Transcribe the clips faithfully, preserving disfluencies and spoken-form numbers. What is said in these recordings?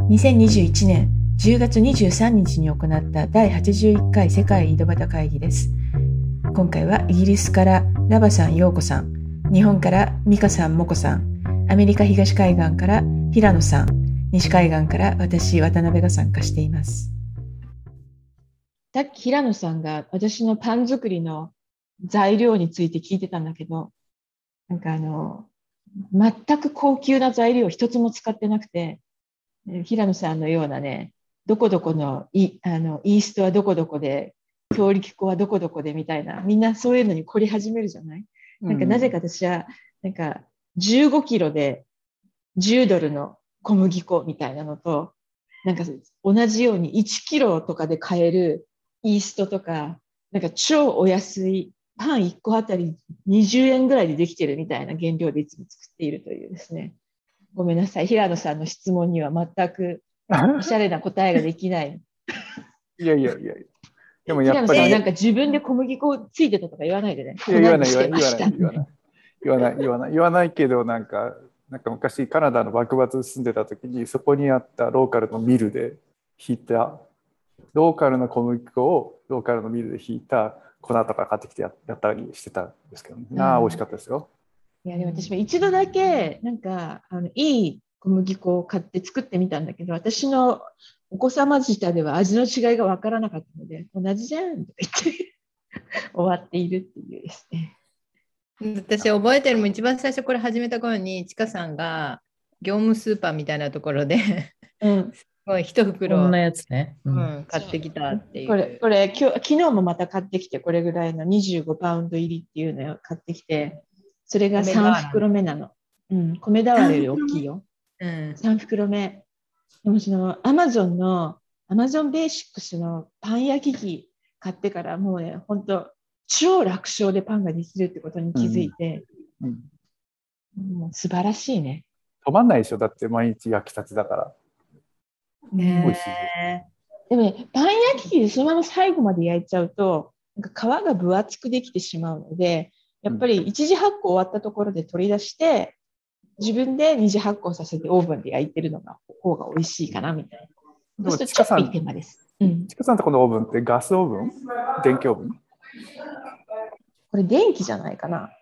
にせんにじゅういちねんじゅうがつにじゅうさんにちに行っただいはちじゅういっかい世界井戸端会議です。今回はイギリスからラバさん、ヨーコさん、日本からミカさん、モコさん、アメリカ東海岸から平野さん、西海岸から私、渡辺が参加しています。さっき平野さんが私のパン作りの材料について聞いてたんだけど、なんかあの、全く高級な材料一つも使ってなくて、平野さんのようなね、どこどこのイあのイーストはどこどこで、強力粉はどこどこでみたいな、みんなそういうのに凝り始めるじゃない。なんかなぜか私は、なんかじゅうごキロでじゅうドルの小麦粉みたいなのと、なんか同じようにいちキロとかで買えるイーストとか、なんか超お安いパンいっこあたりにじゅうえんぐらいでできてるみたいな原料でいつも作っているというですね。ごめんなさい。平野さんの質問には全くおしゃれな答えができない。 いやいやいや。でもや平野っぱり、 さんはなんか自分で小麦粉ついてたとか言わないでね。 いや言わない粉に言わないしてました。 言わない言わない言わない言わないけど、なんかなんか昔カナダの幕末住んでた時に、そこにあったローカルのミルでひいたローカルの小麦粉をローカルのミルでひいた粉とか買ってきてやったりしてたんですけど、ね、なあ美味しかったですよ。 いやでも私も一度だけなんかあのいい小麦粉を買って作ってみたんだけど、私のお子様舌では味の違いが分からなかったので、同じじゃんとか言って終わっているっていうですね。 私覚えてるもん、一番最初これ始めた頃にちかさんが業務スーパーみたいなところで、うん、すごい一袋こんなやつね、 うんうん、買ってきたっていう。 これこれ今日昨日もまた買ってきて、これぐらいのにじゅうごパウンド入りっていうのを買ってきて、それがさん袋目なの。うん、米俵より大きいよ。うん、さん袋目。でもそのアマゾンのアマゾンベーシックスのパン焼き器買ってからもうね、本当超楽勝でパンができるってことに気づいて、うんうん、もう素晴らしいね。 止まんないでしょ、だって毎日焼きたてだから。 ね、美味しいね。でもね、パン焼き器でそのまま最後まで焼いちゃうと、なんか皮が分厚くできてしまうので、やっぱり一次発酵終わったところで取り出して、自分で二次発酵させてオーブンで焼いてるのが方が美味しいかなみたいな。そうするとちょっといい手間です。 ちかさんとこのオーブンってガスオーブン？電気オーブン？ これ電気じゃないかな。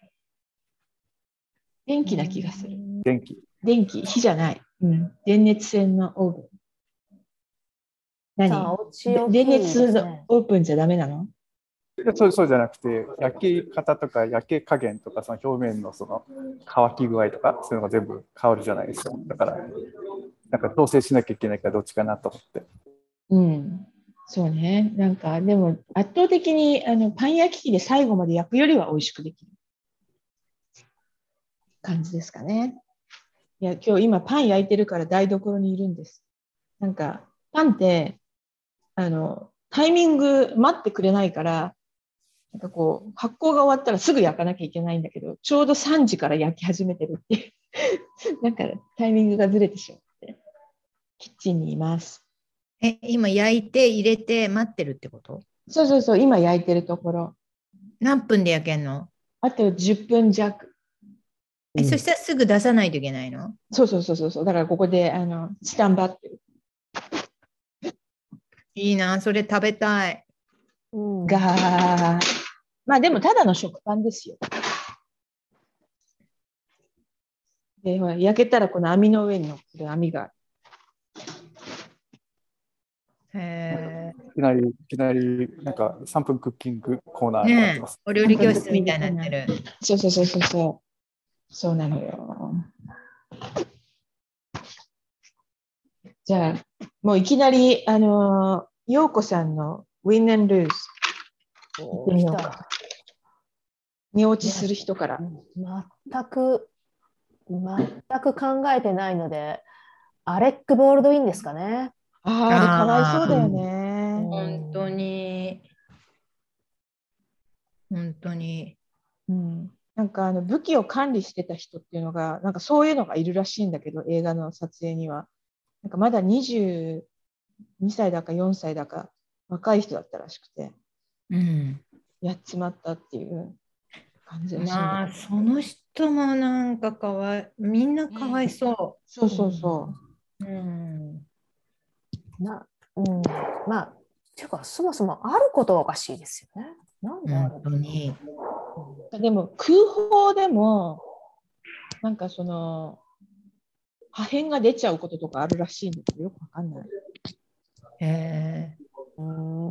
電気な気がする。 電気。 電気、火じゃない。うん、電熱線のオーブン。何？電熱のオーブンじゃダメなの？ そうそうじゃなくて、焼き方とか焼き加減とか、その表面のその乾き具合とか、そういうのが全部変わるじゃないですか。だから、なんか調整しなきゃいけないからどっちかなと思って。 うん、そうね。なんか、でも圧倒的にあのパン焼き器で最後まで焼くよりは美味しくできる感じですかね。いや、今日今パン焼いてるから台所にいるんです。なんか、パンって、あの、タイミング待ってくれないから、なんかこう、発酵が終わったらすぐ焼かなきゃいけないんだけど、ちょうどさんじから焼き始めてるっていう。なんかタイミングがずれてしまって、キッチンにいます。 え、今焼いて入れて待ってるってこと？ そうそうそう、今焼いてるところ。 何分で焼けんの？ あとじゅっぷん弱。 え、うん、そしたらすぐ出さないといけないの？ そうそうそうそう。だからここであのスタンバってる。 いいな、それ食べたい。 うん、が、まあでもただの食パンですよ。で、ほら焼けたらこの網の上に乗ってる網が。 へいきなり、いきなり、なんかさんぷんクッキングコーナーになってます。 ね、お料理教室みたいになってる。 そうそうそうそうそう。そうなのよ。じゃあ、もういきなり、あの、陽子さんの Win and Lose 行ってみようか。寝落ちする人から。 全く、全く考えてないので、アレック・ボールドウィンですかね。 ああ、あれかわいそうだよね。 本当に。本当に。 うん。なんかあの武器を管理してた人っていうのが、なんかそういうのがいるらしいんだけど、映画の撮影には。なんかまだにじゅうにさいだかよんさいだか若い人だったらしくて、 うん、 やっちまったっていう感じらしいんだけど。 まあ、その人もなんかかわい、みんなかわいそう。 そうそうそう。 うん、 な、うん、まあ、ていうか、そもそもあることがおかしいですよね。なんである本当に。 の？ でも空砲でもなんかその破片が出ちゃうこととかあるらしいんだけどよくわかんない。 へうん、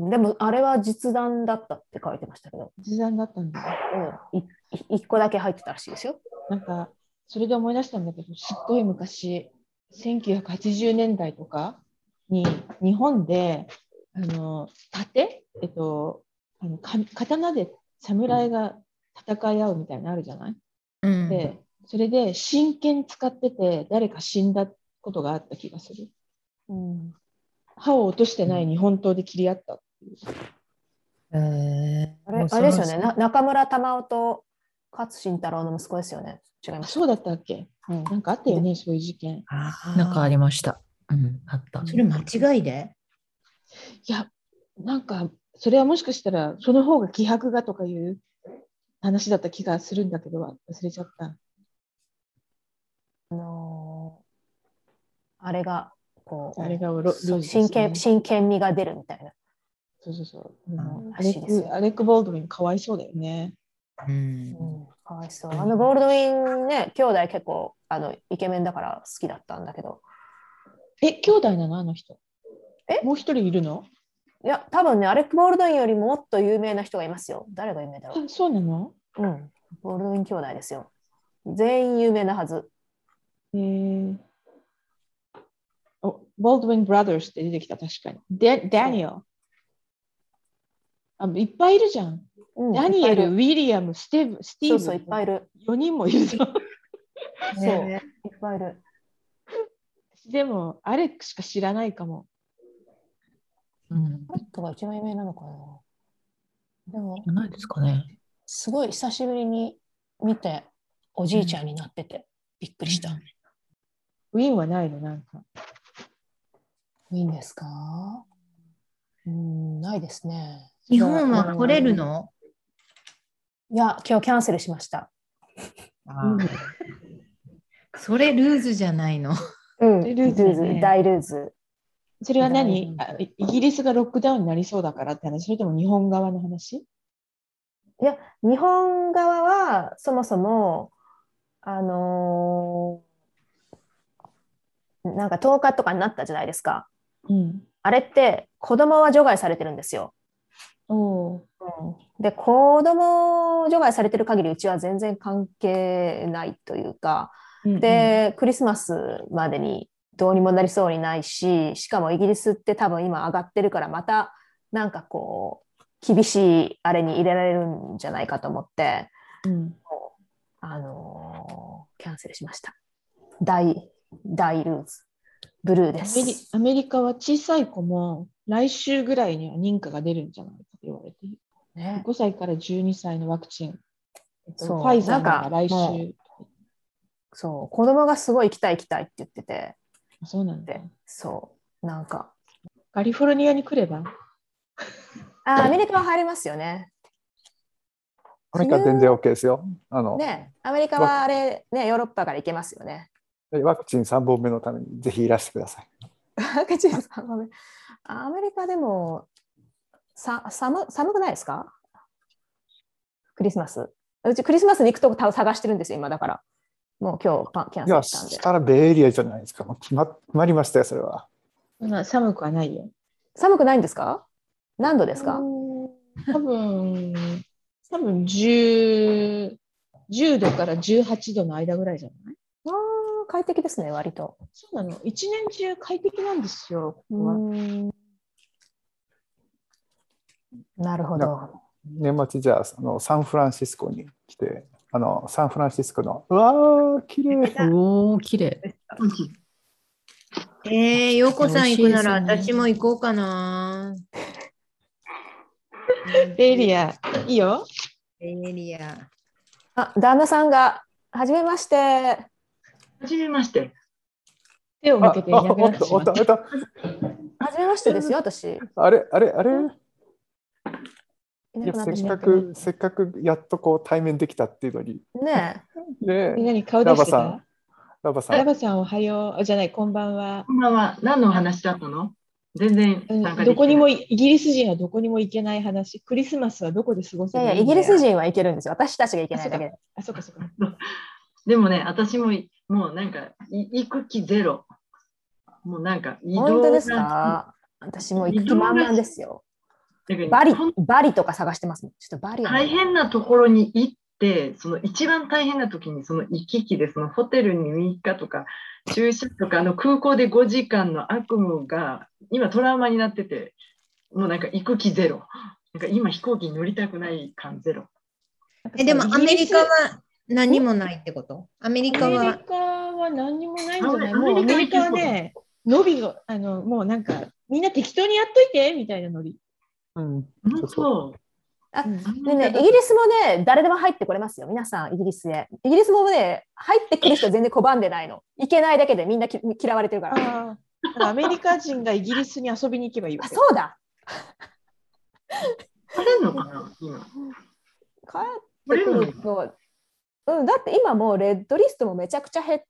でも、あれは実弾だったって書いてましたけど、 実弾だったんだ。 うん、いいっこだけ入ってたらしいですよ。 なんかそれで思い出したんだけど、すっごい昔せんきゅうひゃくはちじゅうねんだいとかに日本であの盾、えっと、あのか刀で侍が戦い合うみたいなのあるじゃない、 うん、 でそれで真剣使ってて誰か死んだことがあった気がする。 うん、 歯を落としてない日本刀で切り合ったっていう。 へあれ、あれですよね。な中村玉緒と勝新太郎の息子ですよね。違いました。 そうだったっけ、 うん、 なんかあったよね、そういう事件。 あなんかありました。うん、あった。 それ間違いで？ いや、なんか、それはもしかしたら、その方が気迫がとかいう話だった気がするんだけど、忘れちゃった。 あのー、あれが、こう、 あれがルルーズです真ね剣、真剣味が出るみたいな。 そうそうそう。あのうんアレック、アレック・ボールドウィン、かわいそうだよね。 うんうん、かわいそう。あのボールドウィンね、兄弟結構あのイケメンだから好きだったんだけど。 え、兄弟なのあの人。 えもう一人いるの？ いや、多分ね、アレック・ボールドウィンよりももっと有名な人がいますよ。誰が有名だろあ、そうなの？ う。うん、ボールドウィン兄弟ですよ。全員有名なはず。 えー、おボールドウィン・ブラザーズって出てきた、確かに。デダニエル。あ、いっぱいいるじゃん。 うん、 ダニエル、ウいっィリアム、スティーブ、スティーブ。 そうそう、いっぱいいる。 よにんもいるぞ。 そう、いっぱいいる。 でも、アレックしか知らないかも。 うん。 アレックが一番有名なのかな。でも、 ないですかね。 すごい久しぶりに見て、おじいちゃんになってて、びっくりした。 うん、ウィンはないの、なんか。 ウィンですか？うん、ないですね。 日本は取れるの？ いや、今日キャンセルしました。 あそれルーズじゃないの？ うん、ルーズ、ルーズ、大ルーズ。 それは何？イギリスがロックダウンになりそうだからって話？それとも日本側の話？ いや、日本側はそもそも、あのー、なんかとおかとかになったじゃないですか。 うん、 あれって子供は除外されてるんですよ。 おー、 うん、で、子供除外されてる限りうちは全然関係ないというか、うんうん、で、クリスマスまでにどうにもなりそうにないし、しかもイギリスって多分今上がってるからまたなんかこう厳しいあれに入れられるんじゃないかと思って、うん、あのー、キャンセルしました。大大ルーズブルーです。 アメリ、アメリカは小さい子も来週ぐらいには認可が出るんじゃないかと言われている、ね、ごさいからじゅうにさいのワクチン、えっと、ファイザーが来週。 そう、子供がすごい行きたい行きたいって言ってて。 そうなんだ。 そう、なんか。 カリフォルニアに来ればあ、アメリカは入りますよね。 アメリカは全然 OK ですよ。あのね、アメリカはあれ、ね、ヨーロッパから行けますよね。 ワクチンさんぼんめのためにぜひいらしてください。 ワクチンさんぼんめ。アメリカでもさ寒、寒くないですか？クリスマス。うちクリスマスに行くとこ探してるんですよ、今だから。もう今日キャンセルしたんで。 いや、したらベイエリアじゃないですか。もう決ま、決まりましたよ、それは。 まあ、寒くはないよ。 寒くないんですか？何度ですか？ 多分、多分じゅう、じゅうどからじゅうはちどの間ぐらいじゃない？ ああ、快適ですね、割と。 そうなの。一年中快適なんですよ、ここは。 うん、なるほど。 年末じゃあ、あのサンフランシスコに来て、あのサンフランシスコの、うわー、きれい。 おー、きれい。えー、陽子さん行くなら私も行こうかな。ベイエリア、いいよ。ベイエリア。 あ、旦那さんが、はじめまして。はじめまして。 手を向けていなくなってしまった。 はじめましてですよ、私。 あれ、あれ、あれ。 いいや、せっかく、せっかくやっとこう対面できたっていうのに。 ねえ。ねえ。何顔出してた？ ラバさん。 ラバさん、おはよう。じゃない、こんばんは。 こんばんは。何のお話だったの？ 全然参加できない。 どこにも、イギリス人はどこにも行けない話。クリスマスはどこで過ごせいやいや、 ばいいんだよ。 イギリス人は行けるんですよ。私たちが行けあ、 ないだけで。 あ、そうかそうか。 でもね、私ももうなんかい行く気ゼロ。もうなんか移動が本当ですか？私も行く気満々ですよ。バリ、バリとか探してますもん。ちょっとバリはね大変なところに行って、その一番大変な時にその行き来でそのホテルにみっかとか駐車とかあの空港でごじかんの悪夢が今トラウマになってて、もうなんか行く気ゼロ。なんか今飛行機に乗りたくない感ゼロ。 え、でもアメリカは何もないってこと？アメリカアメリは。 カは何にもないんじゃない？ アメもうアメリカはアメリカね、ノビが、あの、もうなんか、みんな適当にやっといて、みたいなノリ。 うん、 本当。 あうんでね、イギリスもね、誰でも入ってこれますよ。皆さん、イギリスへ。イギリスもね、入ってくる人は全然拒んでないの。行けないだけでみんなき嫌われてるから。 ああ、だからアメリカ人がイギリスに遊びに行けばいいわあ、 け。 そうだ。 来れんのかな今。 帰ってくるのは、うん、だって今もうレッドリストもめちゃくちゃ減って、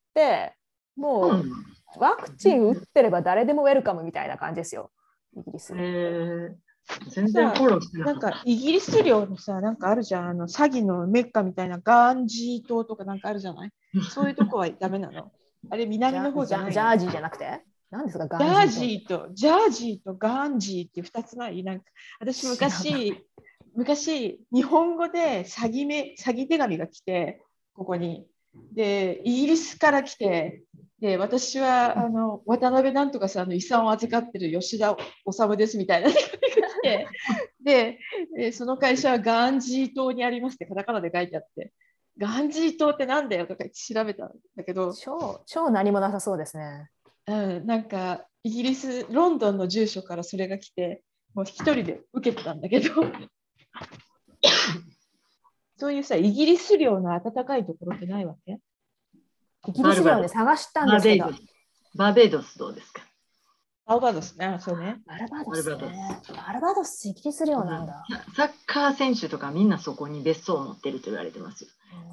もうん。 うワクチン打ってれば誰でもウェルカムみたいな感じですよ。イギリス。 えー、全然フォローしてなかった。 なんかイギリス領のさ、なんかあるじゃん、あの詐欺のメッカみたいなガンジー島とかなんかあるじゃない？そういうとこはダメなの？あれ南の方じゃないの？ ジャージーじゃなくて何ですか？ガンジャージージーと、ジャージーとガンジーってふたつない？なんか私昔、昔、日本語で詐欺め詐欺手紙が来て、ここに。で、イギリスから来て、で、私はあの渡辺なんとかさんの遺産を預かってる吉田治ですみたいな手紙が来て、で、でその会社はガンジー島にありますってカタカナで書いてあって、ガンジー島ってなんだよとか調べたんだけど、 超、超何もなさそうですね。 うん、なんかイギリス、ロンドンの住所からそれが来て、もう一人で受けてたんだけど、そういうさ、イギリス領の暖かいところってないわけ？ イギリス領で探したんですけど。 バーベイドスどうですか？ バルバドスね、そうね。 バルバドスね。バルバドスイギリス領なんだ。 サッカー選手とかみんなそこに別荘を持ってると言われてますよ。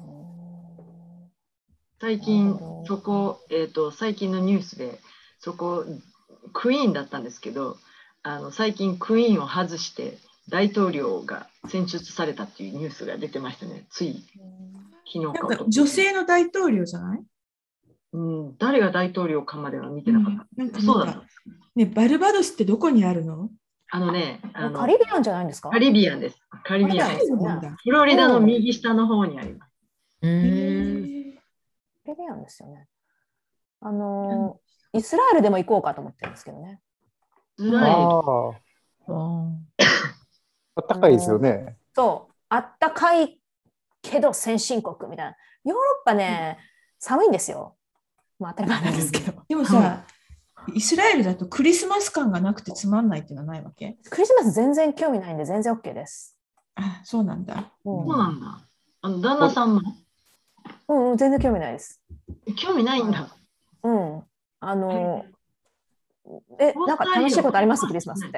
最近そこ、えーと、最近のニュースでそこクイーンだったんですけど、あの最近クイーンを外して大統領が選出されたっていうニュースが出てましたね。つい昨日か。 なんか女性の大統領じゃない？ うん、誰が大統領かまでは見てなかった。 うん、なんかそうだった。 ね、バルバドスってどこにあるの？ あのね、あのカリビアンじゃないんですか？ カリビアンです。カリビアンです。フロリダの右下の方にあります。 うーん。 カリビアンですよね。あの、うん、イスラエルでも行こうかと思ってるんですけどね。 イスラエル。 ああったかいですよね。 そう、あったかいけど先進国みたいな。ヨーロッパね、うん、寒いんですよ。まあ当たり前なんですけど。 でもさ、イスラエルだとクリスマス感がなくてつまんないっていうのはないわけ？ クリスマス全然興味ないんで全然 OK です。 あ、そうなんだ。 うん、そうなんだ。あの旦那さんも？ うん、うん、全然興味ないです。 興味ないんだ。 うん。あの、え、なんか楽しいことあります？クリスマスって。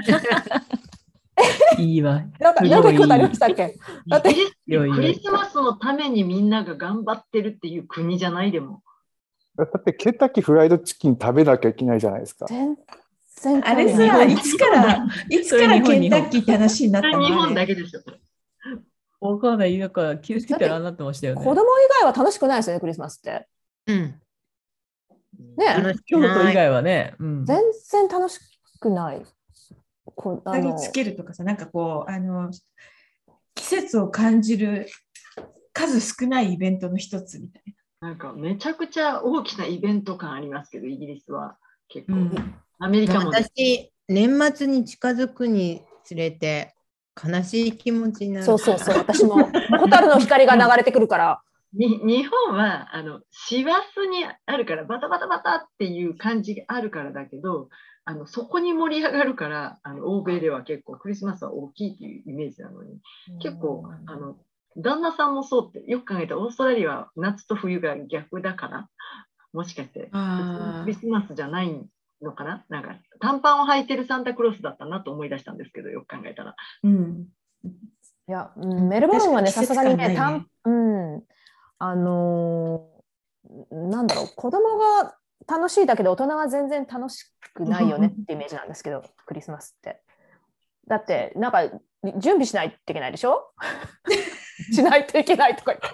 いいわ。 なんか、なんかことありましたっけ？ だってクリスマスのためにみんなが頑張ってるっていう国じゃないでも。 だってケンタッキーフライドチキン食べなきゃいけないじゃないですか。 全然あれさ、いつからいつからケンタッキーって話になったの？ 日本だけですよ。 わかんない。なんか気づいたらああなってましたよね。 子供以外は楽しくないですよね、クリスマスって。 うん。 ね、 京都以外はね、うん、 全然楽しくない。 こうあのつけるとかさ、なんかこうあの季節を感じる数少ないイベントの一つみたいな。 なんかめちゃくちゃ大きなイベント感ありますけど、イギリスは結構、うん、アメリカも、 ね、私年末に近づくにつれて悲しい気持ちになる。 そうそうそう、私も蛍の光が流れてくるからに日本はあの師走にあるからバタバタバタっていう感じがあるからだけど、あのそこに盛り上がるから、あの欧米では結構クリスマスは大きいっていうイメージなのに、結構あの旦那さんもそうってよく考えたらオーストラリアは夏と冬が逆だから、もしかしてクリスマスじゃないのかな。なんか短パンを履いてるサンタクロースだったなと思い出したんですけど、よく考えたら、 うん、 いやメルボルンはね、さすがにね、たん、うん、あのー、なんだろう、子供が楽しいだけど大人は全然楽しくないよねってイメージなんですけど、クリスマスって。だってなんか準備しないといけないでしょしないといけないとか言って。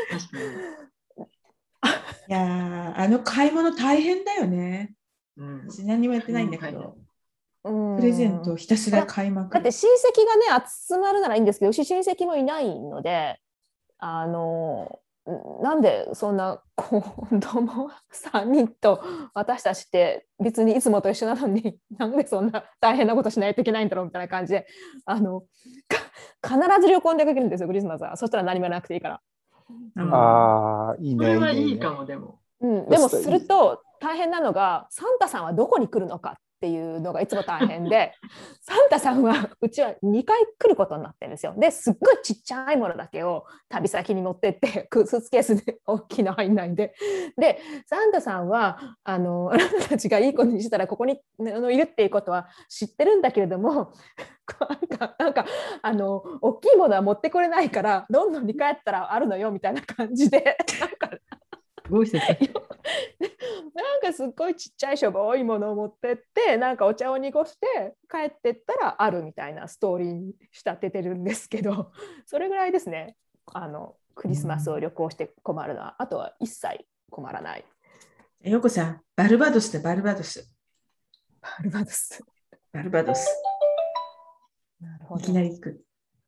いやあの買い物大変だよね。 うん、 私何もやってないんだけど、 うん、 プレゼントをひたすら買いまくる。 だって親戚がね集まるならいいんですけど、うち親戚もいないので、あのなんでそんな子供さんにんと私たちって別にいつもと一緒なのになんでそんな大変なことしないといけないんだろうみたいな感じで、あの必ず旅行に出かけるんですよ、クリスマスは。そしたら何もなくていいから。 うん、 ああ、いいね。 それはいいかも、でも。 うん、でもすると大変なのが、サンタさんはどこに来るのかっていうのがいつも大変で、サンタさんはうちはにかい来ることになってるんですよ。ですっごいちっちゃいものだけを旅先に持ってってスーツケースで大きいの入んないんで、でサンタさんはあのあなたたちがいい子にしたらここにあのいるっていうことは知ってるんだけれども、なんかなんかあの大きいものは持ってこれないからどんどんに帰ったらあるのよみたいな感じで、なんかすごい説明。 なんかすっごいちっちゃいしょぼいものを持ってって、なんかお茶を濁して帰ってったらあるみたいなストーリーに仕立ててるんですけど、それぐらいですね。あのクリスマスを旅行して困るのは、あとは一切困らない。 よこさん、バルバドスでバルバドス。 バルバドス。 バルバドス。 なるほど。 いきなり行く。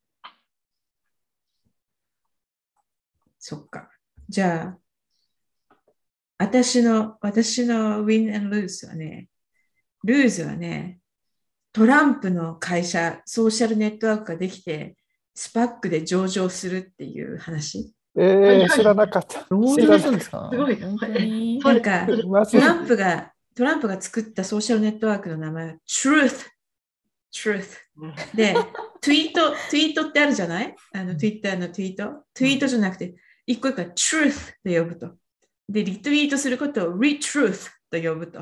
そっか。じゃあ、私の、私のウィン&ルーズはね、ルーズはね、トランプの会社、ソーシャルネットワークができて、スパックで上場するっていう話。 えー、知らなかった。 どういうことですか？ すごい。 本当に。 なんか、 マジトランプが、トランプが作ったソーシャルネットワークの名前は Truth。Truth。で、ツイート、ツイートってあるじゃない？あの、Twitter のツイート。ツイートじゃなくて、一個一個 Truth と呼ぶと。で、リツイートすることを Retruth と呼ぶと。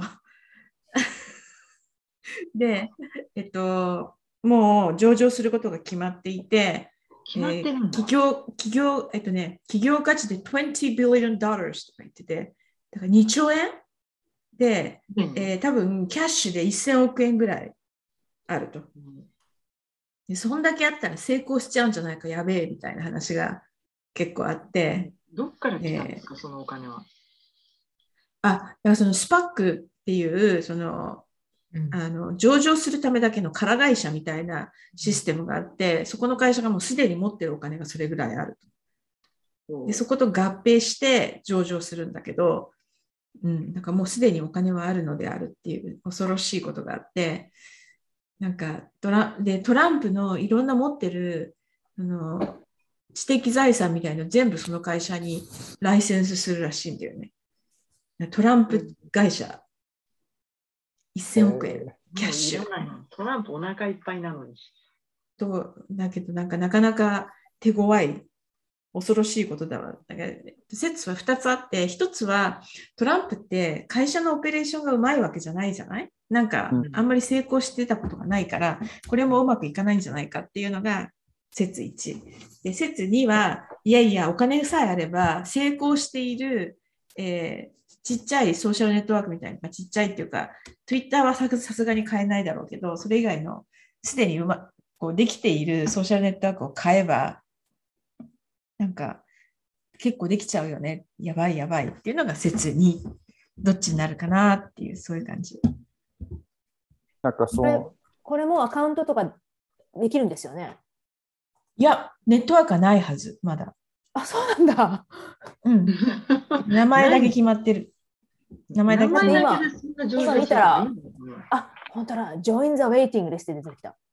で、えっと、もう上場することが決まっていて、 決まってるんだ。 企業、企業、えっとね、企業価値でにじゅうビリオンドルとか言ってて、だからにちょうえんで、 うんえー、多分キャッシュでせんおくえんぐらいあると。で、そんだけあったら成功しちゃうんじゃないか、やべえみたいな話が結構あって。 どっから来たんですか、えー、そのお金は。 あ、だからそのスパックっていう、その、うん、あの上場するためだけの空会社みたいなシステムがあって、そこの会社がもうすでに持ってるお金がそれぐらいあると。で、そこと合併して上場するんだけど、うん、なんかもうすでにお金はあるのであるっていう恐ろしいことがあって、なんかトラでトランプのいろんな持ってるあの知的財産みたいなの全部その会社にライセンスするらしいんだよね。トランプ会社せんおくえん、えー、キャッシュ。 トランプお腹いっぱいなのに。 とだけどなんかなかなか手強い恐ろしいことだわ。だから説はふたつあって、ひとつはトランプって会社のオペレーションがうまいわけじゃないじゃない？なんかあんまり成功してたことがないから、これもうまくいかないんじゃないかっていうのが説いち。で、説には、いやいや、お金さえあれば成功している、えー、ちっちゃいソーシャルネットワークみたいな、ちっちゃいっていうか、Twitter はさすがに買えないだろうけど、それ以外のすでにうまこうできているソーシャルネットワークを買えば、なんか結構できちゃうよね。やばいやばいっていうのが説に、どっちになるかなっていう、そういう感じ。 なんかそのこれ、これもアカウントとかできるんですよね。 いや、ネットワークはないはず、まだ。 あ、そうなんだ。 うん。名前だけ決まってる。名前だけ決まってる。 今、今見たら、あ、本当だ、Join the Waiting List で出てきた。 か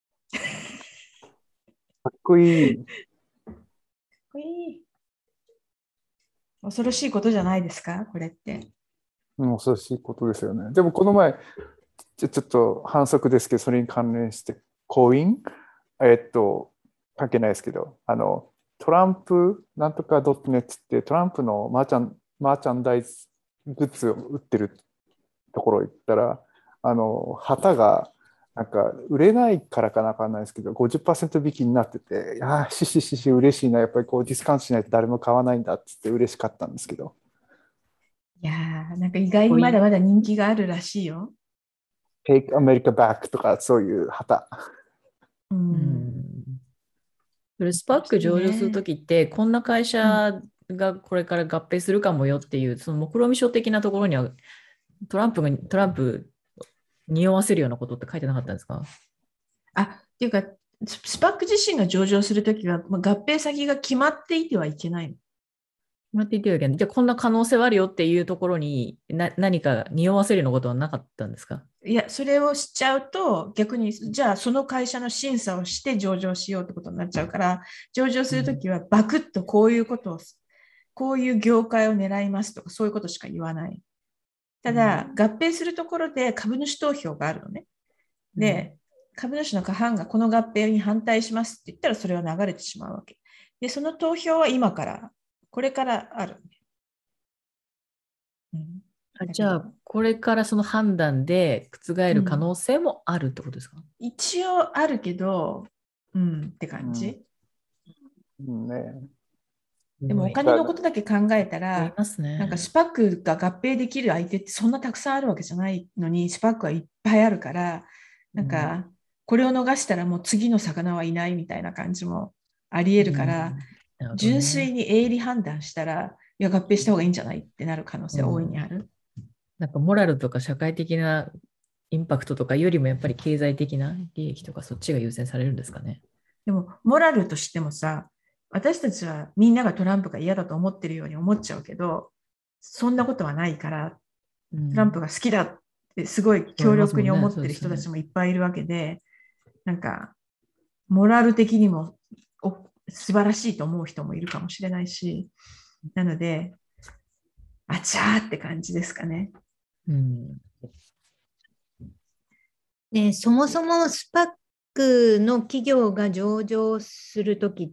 っこいい。 かっこいい。恐ろしいことじゃないですか、これって。 うん、恐ろしいことですよね。でもこの前、ちょ、ちょっと反則ですけど、それに関連して、コイン、えっと、関係ないですけど、あの、トランプなんとか .net ってトランプのマーチャン、マーチャンダイズグッズを売ってるところ行ったら、あの、旗がなんか売れないからかなわかんないですけど、ごじゅっパーセント引きになってて、いやー、しししし、嬉しいな、やっぱりこうディスカウントしないと誰も買わないんだって言って嬉しかったんですけど。 いやー、なんか意外にまだまだ人気があるらしいよ。 Take America Back とかそういう旗。 う。 うんんそれスパック上場するときって、こんな会社がこれから合併するかもよっていう、その目論見書的なところには、トランプが、トランプ匂わせるようなことって書いてなかったんですか？ あ、っていうか、ススパック自身が上場するときは、まあ合併先が決まっていてはいけないの。 待っていてよけんじゃあこんな可能性はあるよっていうところにな何か匂わせるようなことはなかったんですか？ いや、それをしちゃうと、逆に、じゃあその会社の審査をして上場しようってことになっちゃうから、上場するときはバクッとこういうことを、こういう業界を狙いますとか、そういうことしか言わない。ただ、合併するところで株主投票があるのね。で、株主の過半がこの合併に反対しますって言ったら、それは流れてしまうわけ。で、その投票は今から、これからある。うん、 あじゃあ、これからその判断で覆る可能性もあるってことですか？ 一応あるけど、うんって感じ。 うんね、 でもお金のことだけ考えたら、 ありますね。 なんかスパックが合併できる相手ってそんなたくさんあるわけじゃないのに、スパックはいっぱいあるから、なんかこれを逃したらもう次の魚はいないみたいな感じもあり得るから、 うん純粋に営利判断したら、いや合併した方がいいんじゃないってなる可能性は大いにある。 なんかモラルとか社会的なインパクトとかよりもやっぱり経済的な利益とかそっちが優先されるんですかね。 でもモラルとしてもさ、私たちはみんながトランプが嫌だと思ってるように思っちゃうけど、そんなことはないから、トランプが好きだってすごい強力に思ってる人たちもいっぱいいるわけで、なんかモラル的にも素晴らしいと思う人もいるかもしれないし、なので、あちゃーって感じですかね。 うんね、そもそもスパックの企業が上場するときって、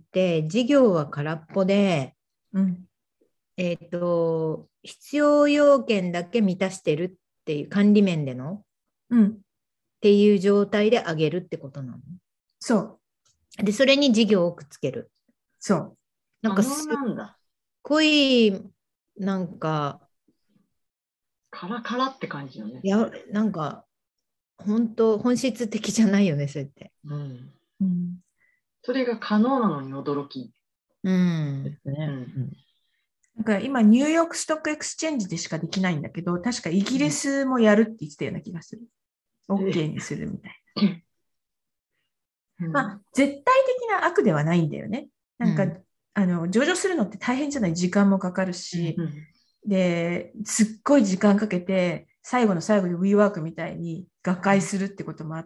事業は空っぽで、 うん、 えっと、必要要件だけ満たしてるっていう管理面での、 うん、 っていう状態で上げるってことなの？ そう。 で、それに事業をくっつける。 そう。 なんかすっごい、なんか、 カラカラって感じよね。 いや、なんか、本当、本質的じゃないよね、それって。 うんうん、 それが可能なのに驚き。 うんですね。うんなんか今、ニューヨークストックエクスチェンジでしかできないんだけど、確かイギリスもやるって言ってたような気がする。OK にするみたいな。 うん、 まあ、絶対的な悪ではないんだよね。なんか、 うん、 あの、上場するのって大変じゃない？時間もかかるし、 うんで、すっごい時間かけて、最後の最後に WeWork みたいに合会するってこともあって、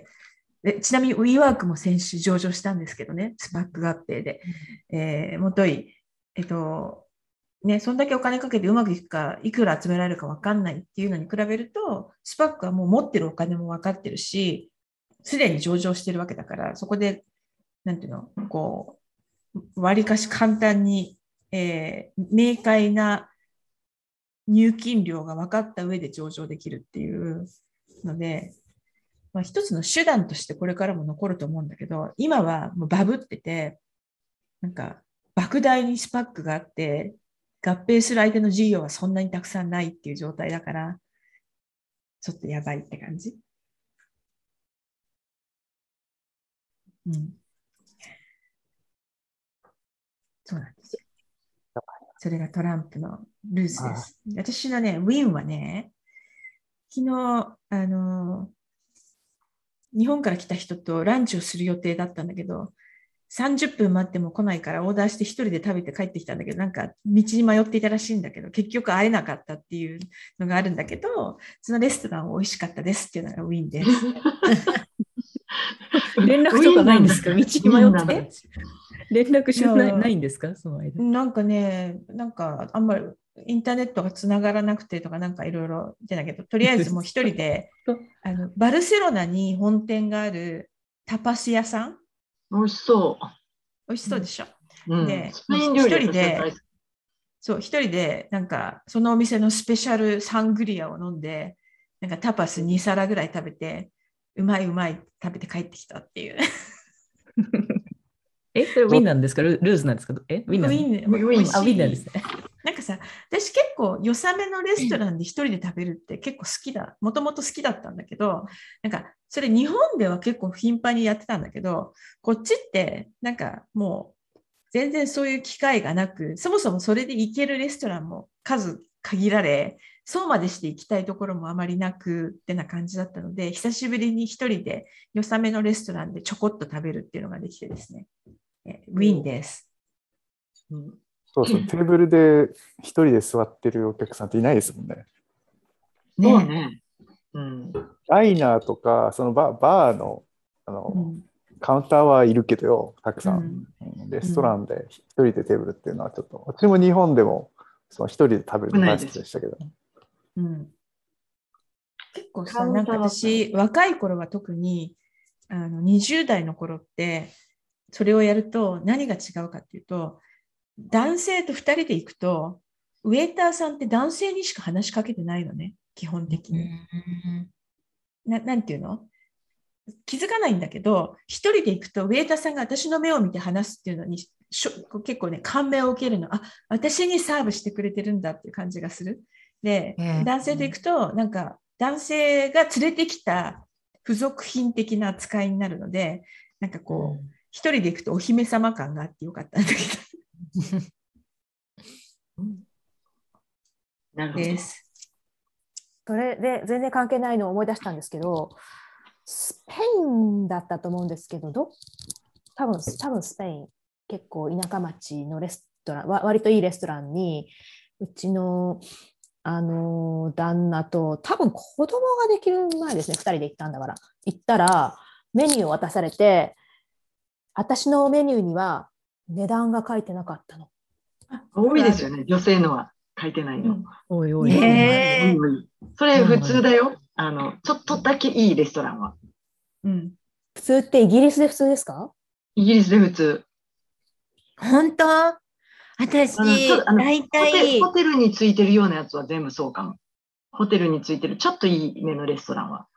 でちなみに WeWork も先週上場したんですけどね、スパック合併で。えー、もとい、えっと、ね、そんだけお金かけてうまくいくか、いくら集められるか分かんないっていうのに比べると、スパックはもう持ってるお金も分かってるし、すでに上場してるわけだから、そこで、なんていうの、こう、割かし簡単に、えー、明快な入金量が分かった上で上場できるっていうので、まあ、一つの手段としてこれからも残ると思うんだけど、今はもうバブってて、なんか、莫大にスパックがあって、合併する相手の事業はそんなにたくさんないっていう状態だから、ちょっとやばいって感じ。うん。そうなんですよ。それがトランプのルースです。私のね、ウィンはね、昨日、あの、日本から来た人とランチをする予定だったんだけど、さんじゅっぷん待っても来ないからオーダーして一人で食べて帰ってきたんだけど、なんか道に迷っていたらしいんだけど、結局会えなかったっていうのがあるんだけど、そのレストラン美味しかったですっていうのがウィンです。 連絡とかないんですか？道に迷って連絡しないないんですか？その間。 なんかね、なんかあんまりインターネットがつながらなくてとかなんかいろいろ言ってたけど、とりあえずもう一人であのバルセロナに本店があるタパス屋さん、 美味しそう。 美味しそうでしょ。 うん、 で、 スペイン料理一人で、そう、一人で、なんか、そのお店のスペシャルサングリアを飲んで、なんかタパスに皿ぐらい食べて、うまいうまい食べて帰ってきたっていう。 え、それウィンなんですか？ルルーズなんですか？え、ウィンなんですか？ ウィン、 あ、ウィンなんですね。 なんかさ、私結構よさめのレストランで一人で食べるって結構好きだ、もともと好きだったんだけど、なんかそれ日本では結構頻繁にやってたんだけど、こっちってなんかもう全然そういう機会がなく、そもそもそれで行けるレストランも数限られ、そうまでして行きたいところもあまりなくってな感じだったので、久しぶりに一人でよさめのレストランでちょこっと食べるっていうのができてですね、えウィーンです。 うん、 そうそう、テーブルで一人で座ってるお客さんっていないですもんね。 そうね。うん、 ダイナーとか、そのバー、バーの、あの、うん、カウンターはいるけど、たくさん、うん、レストランで一人でテーブルっていうのはちょっと、私も日本でもその一人で食べるの大好きでしたけど。 うん、結構さ、なんか私、若い頃は特にあのにじゅう代の頃って、それをやると何が違うかっていうと、男性とふたりで行くと、ウェイターさんって男性にしか話しかけてないのね、基本的に。な, なんていうの気づかないんだけど、一人で行くとウェイターさんが私の目を見て話すっていうのにしょ結構ね、感銘を受けるの。あ、私にサーブしてくれてるんだっていう感じがする。で、男性と行くと、なんか男性が連れてきた付属品的な扱いになるので、なんかこう、一人で行くとお姫様感があってよかったんだけど。 なるほど。 です。 それで全然関係ないのを思い出したんですけど、スペインだったと思うんですけど、ど多分多分スペイン、結構田舎町のレストラン、割といいレストランにうちのあの旦那と多分子供ができる前ですね、ふたりで行ったんだから、行ったらメニューを渡されて、私のメニューには値段が書いてなかったの。 多いですよね、女性のは書いてないの。 おいおい。 えー、それ普通だよ。あのちょっとだけいいレストランは。 うん、 普通ってイギリスで普通ですか？ イギリスで普通。 本当？私、大体ホテルについてるようなやつは全部そうかも。ホテルについてるちょっといい目のレストランは。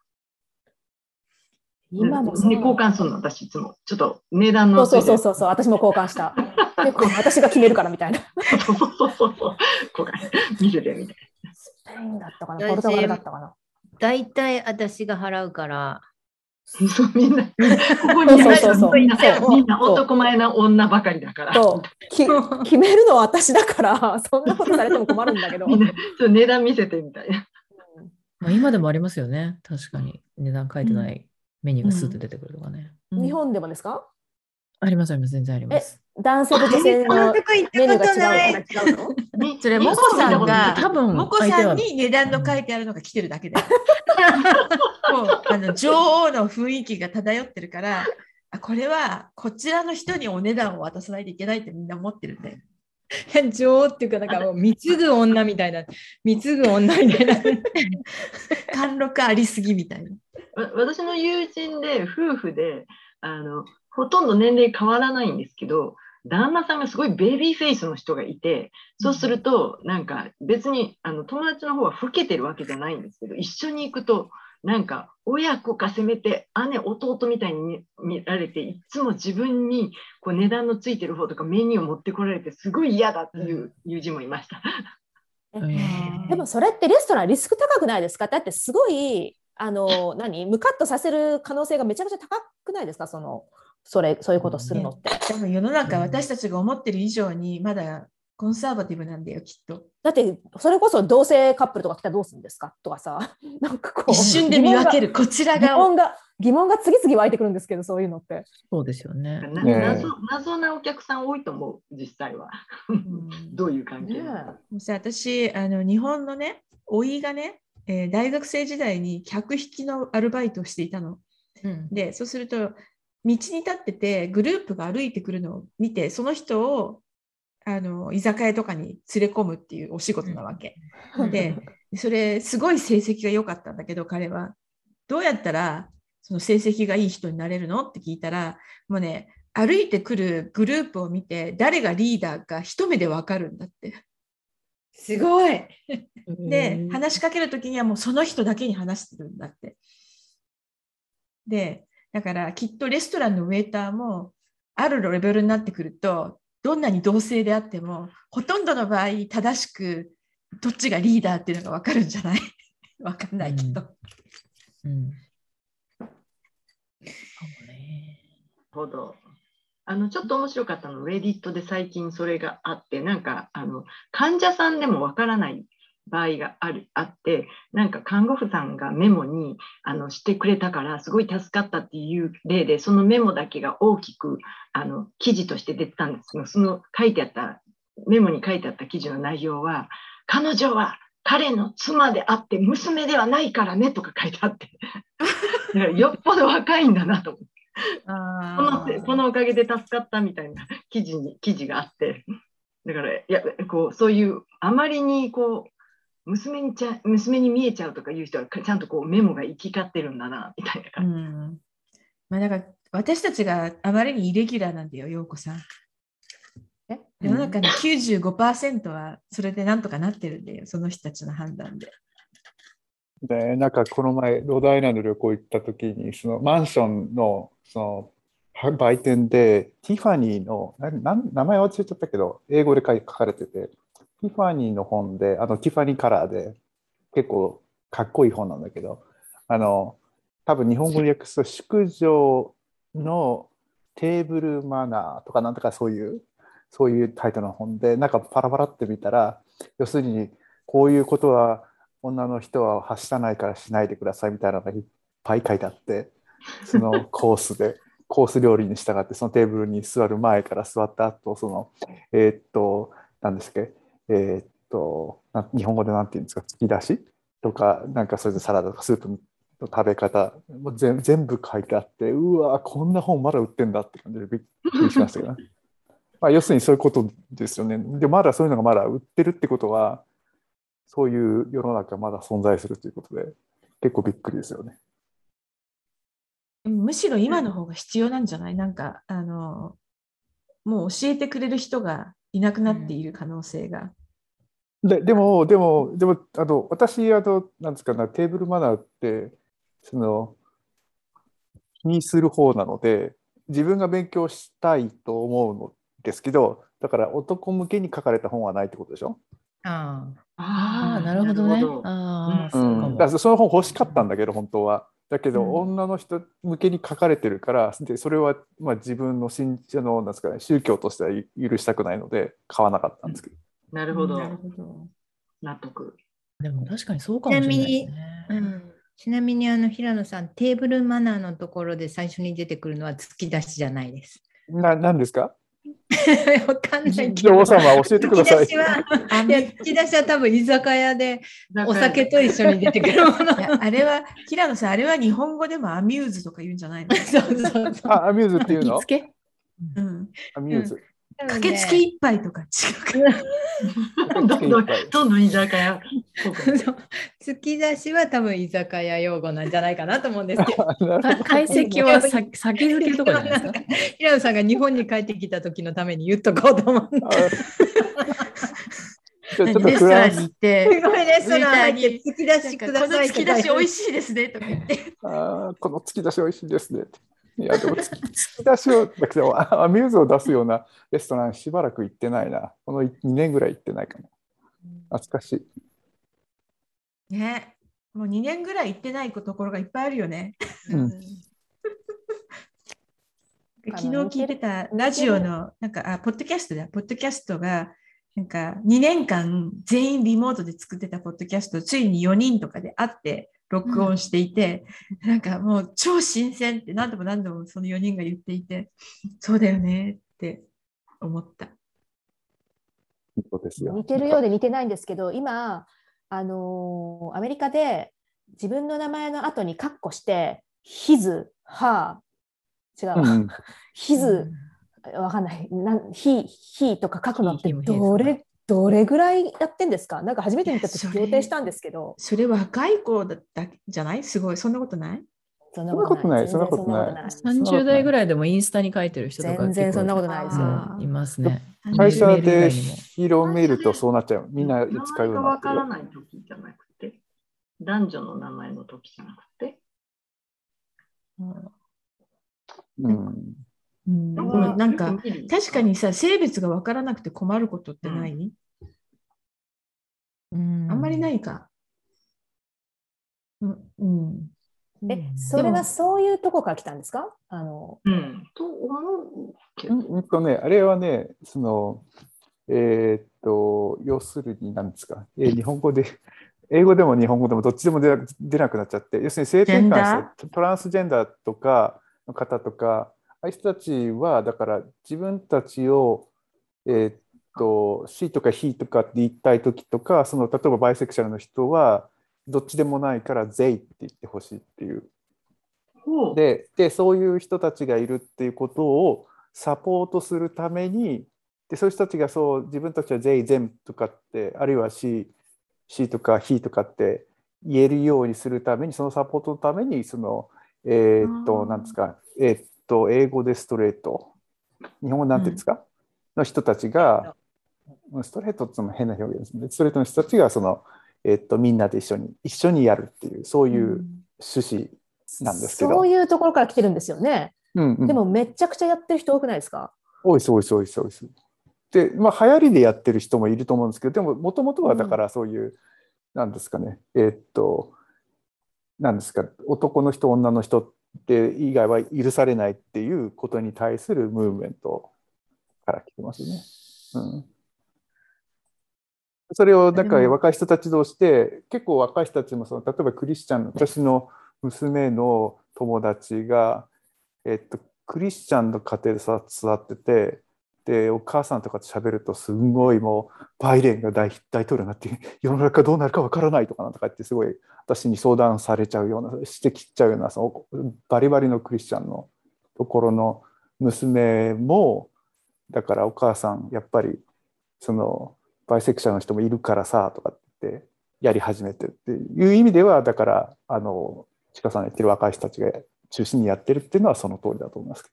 今もそう。交換するの、私いつも。ちょっと値段の。 そうそうそうそう、私も交換した。結構私が決めるからみたいな。 そうそうそうそう。交換見せてみたいな。 スペインだったかな、ポルトガルだったかな。 大体私が払うから。 そうみんな、ここにいらっしゃるみんな、みんな男前な女ばかりだから。 そうき決めるのは私だから、そんなことされても困るんだけど。 みんなそう値段見せてみたいな。 まあ今でもありますよね、確かに。値段書いてないメニューがスッと出てくるとかね。 うん、日本でもですか？ ありますあります、全然あります。 男性と女性のメニューが違うの？ それモコさんが多分モコさんに値段の書いてあるのが来てるだけで、もうあの女王の雰囲気が漂ってるから、あ、これはこちらの人にお値段を渡さないといけないってみんな思ってるんで。 女王っていうか、なんかもう貢ぐ女みたいな、貢ぐ女みたいな。 貫禄ありすぎみたいな。 私の友人で夫婦であのほとんど年齢変わらないんですけど、旦那さんがすごいベビーフェイスの人がいて、そうするとなんか別にあの友達の方は老けてるわけじゃないんですけど、一緒に行くとなんか親子かせめて姉弟みたいに見られて、いつも自分にこう値段のついてる方とかメニューを持ってこられてすごい嫌だっていう友人もいました。 でもそれってレストランリスク高くないですか？だってすごいあの何ムカッとさせる可能性がめちゃくちゃ高くないですか？そのそれそういうことするのって。 でも世の中私たちが思ってる以上にまだコンサーバティブなんだよ、きっと。 だってそれこそ同性カップルとか来たらどうするんですかとかさ、なんかこう一瞬で見分けるこちらが疑問が疑問が次々湧いてくるんですけど、そういうのって。 そうですよね。 な謎謎なお客さん多いと思う、実際は。どういう関係？ ね、私あの日本のね、おいがね、えー、大学生時代に客引きのアルバイトをしていたの。うん、でそうすると道に立っててグループが歩いてくるのを見て、その人をあの居酒屋とかに連れ込むっていうお仕事なわけ、うん、でそれすごい成績が良かったんだけど、彼はどうやったらその成績がいい人になれるのって聞いたら、もうね、歩いてくるグループを見て誰がリーダーか一目で分かるんだって。 すごい。 で話しかけるときにはもうその人だけに話してるんだって。でだからきっとレストランのウェイターもあるレベルになってくると、 どんなに同性であってもほとんどの場合正しくどっちがリーダーっていうのが分かるんじゃない？分かんないけど、 うんうん、そうね。 ほど。あのちょっと面白かったの、レディットで最近それがあって、なんかあの患者さんでもわからない場合があるあって、なんか看護婦さんがメモにあのしてくれたからすごい助かったっていう例で、そのメモだけが大きくあの記事として出てたんですけど、その書いてあったメモに書いてあった記事の内容は、彼女は彼の妻であって娘ではないからねとか書いてあって、だからよっぽど若いんだなと思って。 あこのこのおかげで助かったみたいな記事に記事があって、だからいやこうそういうあまりにこう娘にちゃ娘に見えちゃうとかいう人はちゃんとこうメモが行き交ってるんだなみたいな感じ。 うんまあ、だから私たちがあまりにイレギュラーなんだよ、陽子さん。 え世の中の きゅうじゅうごパーセント はそれでなんとかなってるんだよ、その人たちの判断で。 で、なんかこの前、ロードアイランド旅行行った時に、そのマンションのその売店で、ティファニーの、なな名前忘れちゃったけど、英語で書かれてて、ティファニーの本で、あのティファニーカラーで、結構かっこいい本なんだけど、あの、多分日本語で訳すと、淑女のテーブルマナーとかなんとかそういう、そういうタイトルの本で、なんかパラパラって見たら、要するにこういうことは、女の人ははしたないからしないでくださいみたいなのがいっぱい書いてあって、そのコースでコース料理に従ってそのテーブルに座る前から座った後、そのえー、っと何ですか、えー、っと日本語で何て言うんですか、突き出しとか、なんかそれでサラダとかスープの食べ方もう全全部書いてあって、うわこんな本まだ売ってんだって感じでびっくりしましたけど、ねまあ、要するにそういうことですよね。でまだそういうのがまだ売ってるってことは、そういう世の中まだ存在するということで、結構びっくりですよね。 むしろ今の方が必要なんじゃない？なんかあのもう教えてくれる人がいなくなっている可能性が。 で, でもでもでもあの私あのなんですかね、テーブルマナーってその気にする方なので、自分が勉強したいと思うのですけど、だから男向けに書かれた本はないってことでしょ。 あああ、なるほどね。ああ、そうかも。 だからその本欲しかったんだけど、本当は。だけど、 うん、 女の人向けに書かれてるから、でそれはまあ自分の信者のなんですかね、宗教としては許したくないので買わなかったんですけど。 なるほど。 なるほど。 納得。 でも確かにそうかもしれないですね。 うん、ちなみにあの平野さん、テーブルマナーのところで最初に出てくるのは突き出しじゃないです。 な、何ですか？ わかんないけ女ど。 王様教えてください。 突き出しは、いや、突き出しは多分居酒屋でお酒と一緒に出てくるもの。 いやあれは、平野さん、あれは日本語でもアミューズとか言うんじゃないの？ そうそうそう。 あ、アミューズっていうの？ 行きつけ？ うん、 アミューズ。 駆けつけ一杯とか違うか。 どんどんどんどん居酒屋。 突き出しは多分居酒屋用語なんじゃないかなと思うんですけど。 解析はさ先付けとかじゃないですか。 平野さんが日本に帰ってきた時のために言っとこうと思って。 ちょっとレストランに行って、 すごいレストラン入って突き出しください。 この突き出し美味しいですねとか言って。 あこの突き出し美味しいですね。いやでも突き、突き出しをだけどアミューズを出すようなレストランしばらく行ってないな。このにねんぐらい行ってないかも。懐かしい。 ね、もうにねんぐらい行ってないところがいっぱいあるよね。 うん、 昨日聞いてたラジオのなんかあポッドキャストだポッドキャストがなんかにねんかん全員リモートで作ってたポッドキャストをついによにんとかで会って録音していて、うん、なんかもう超新鮮って何度も何度もそのよにんが言っていて、そうだよねって思った。 そうですよ。 似てるようで似てないんですけど、今あのー、アメリカで自分の名前の後にカッコしてhis、her、違うわ、うん、his、わかんない、he、he とか書くのってどれどれぐらいやってんですか？なんか初めて見た時想定したんですけど。 それ若い子だったじゃない？すごい、そんなことない？ そんなことない。そんなことない。 さんじゅう代ぐらいでもインスタに書いてる人とか全然そんなことないですよ。 いますね。 会社で広めるとそうなっちゃう。みんな使うようになってる。 名前がわからない時じゃなくて、男女の名前の時じゃなくて。 うん。 うん、 なんかでもなんかよく見る確かにさ、性別が分からなくて困ることってない、 うんあんまりないか。うんうんえ、それはそういうとこから来たんですか？あの、 うん、と思うけど、 うんとね、あれはね、その、えーっと、要するに何ですか、えー日本語で、英語でも日本語でもどっちでも出な出なくなっちゃって、要するに性転換したトランスジェンダーとかの方とか、ああいう人たちは、だから自分たちを、えーっと、she とか he とかって言いたいときとか、その例えばバイセクシャルの人は、どっちでもないから they って言ってほしいっていう。 ほうで、で、そういう人たちがいるっていうことをサポートするために、で、そういう人たちがそう、自分たちは they、them とかって、あるいは she、she とか he とかって言えるようにするために、そのサポートのために、その、えーっと、なんですか、えーっと、英語でストレート、日本語なんていうんですか、の人たちが、ストレートっていうのも変な表現ですね。ストレートの人たちが、その、えーっと、みんなで一緒に、一緒にやるっていう、そういう趣旨なんですけど。 そういうところから来てるんですよね。 うんうん、 でもめちゃくちゃやってる人多くないですか？ 多いです、多いです、多いです、多いです。で、まあ、流行りでやってる人もいると思うんですけど、でも、もともとはだからそういう、うん、なんですかね、えーっと、なんですか、男の人、女の人って以外は許されないっていうことに対するムーブメントから来てますね。うん、それをなんか若い人たち同士で、結構若い人たちもその、例えばクリスチャンの、私の娘の友達が、えっと、クリスチャンの家庭で育ってて、で、お母さんとかと喋ると、すごいもう、バイデンが 大, 大統領になって、世の中どうなるかわからないとかなんとか言って、すごい私に相談されちゃうような、してきちゃうような、そのバリバリのクリスチャンのところの娘も、だからお母さん、やっぱり、その、バイセクシャルの人もいるからさ、とかってやり始めてっていう意味では、だから、あの、ちかさんが言ってる若い人たちが中心にやってるっていうのはその通りだと思います。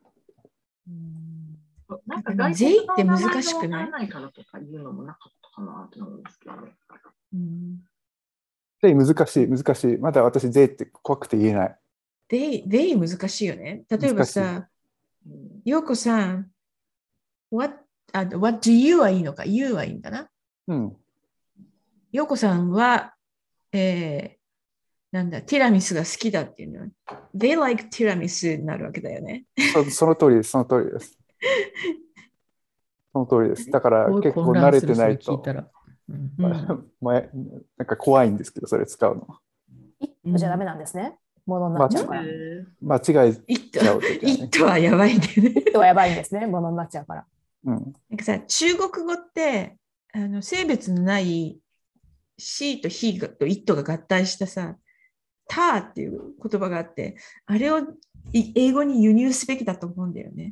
なんか外国の名前がわからないからとかいうのもなかったかなと思うんですけどね。 で、難しい、難しい。まだ私、税って怖くて言えない。 で、で、難しいよね。例えばさ、ようこさん、what, あ what do you はいいのか、you はいいんだな。 うん。 ようこさんは、えー、なんだ、ティラミスが好きだっていうのは、they like ティラミスになるわけだよね。 そ, その通りです、その通りです。その通りです。だから結構慣れてないと、うんなんか怖いんですけど、それ使うの。 イットじゃダメなんですね。ものになっちゃうから。 間違えちゃうと、ね。 イットはやばいんだよね。 イットはやばいんですね。ものになっちゃうから。 うん、 なんかさ、中国語ってあの性別のない she と he と it が合体したさ、たっていう言葉があって、あれを英語に輸入すべきだと思うんだよね。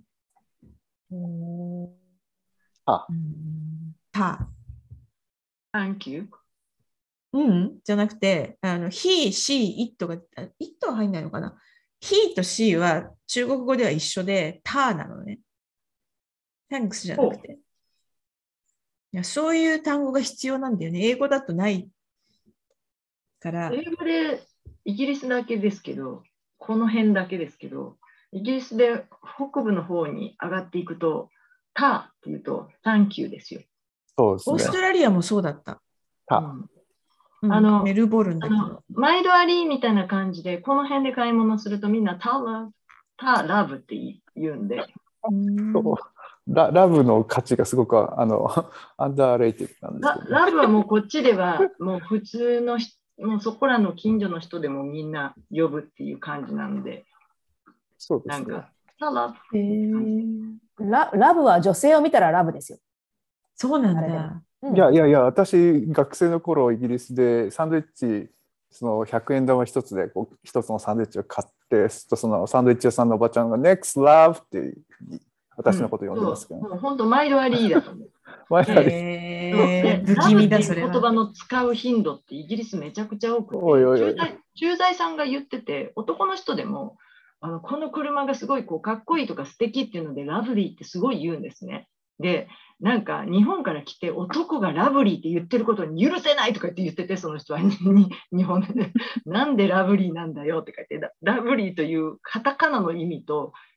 あ、 た。 Thank you。 うん、じゃなくて、あの he、she、it が、it は入んないのかな。he と she は中国語では一緒で、たなのね。Thanks じゃなくて。いや、そういう単語が必要なんだよね。英語だとないから。 英語でイギリスだけですけど、この辺だけですけど、イギリスで北部の方に上がっていくと、たっていうと、Thank you ですよ。 そうですね。 オーストラリアもそうだった。 た。 うん、あのメルボルンだけど。 毎度ありみたいな感じで、この辺で買い物するとみんなたラブ、たラブって言うんで。 そうラ, ラブの価値がすごくあのアンダーレイティブなんですけど、 ね、ラ, ラブはもうこっちではもう普通のもうそこらの近所の人でもみんな呼ぶっていう感じなので、 そうですね。 なんかたラブ、 えー、ラ, ラブは女性を見たらラブですよ。 そうなんだ。 うん、いやいやいや、私学生の頃イギリスでサンドイッチそのひゃくえん玉一つでこう一つのサンドイッチを買って、そのサンドイッチ屋さんのおばちゃんが Next Love って私のこと呼んでますけど、 うん、もう本当毎度ありだと思う。 毎度あり。 えー、不気味だそれは。 言葉の使う頻度ってイギリスめちゃくちゃ多くて、おいおいおい、駐在さんが言ってて、男の人でもあのこの車がすごいこうかっこいいとか素敵っていうのでラブリーってすごい言うんですね。で、なんか日本から来て男がラブリーって言ってることに許せないとかって言ってて、その人は日本で、ね、なんでラブリーなんだよって言って、ラブリーというカタカナの意味と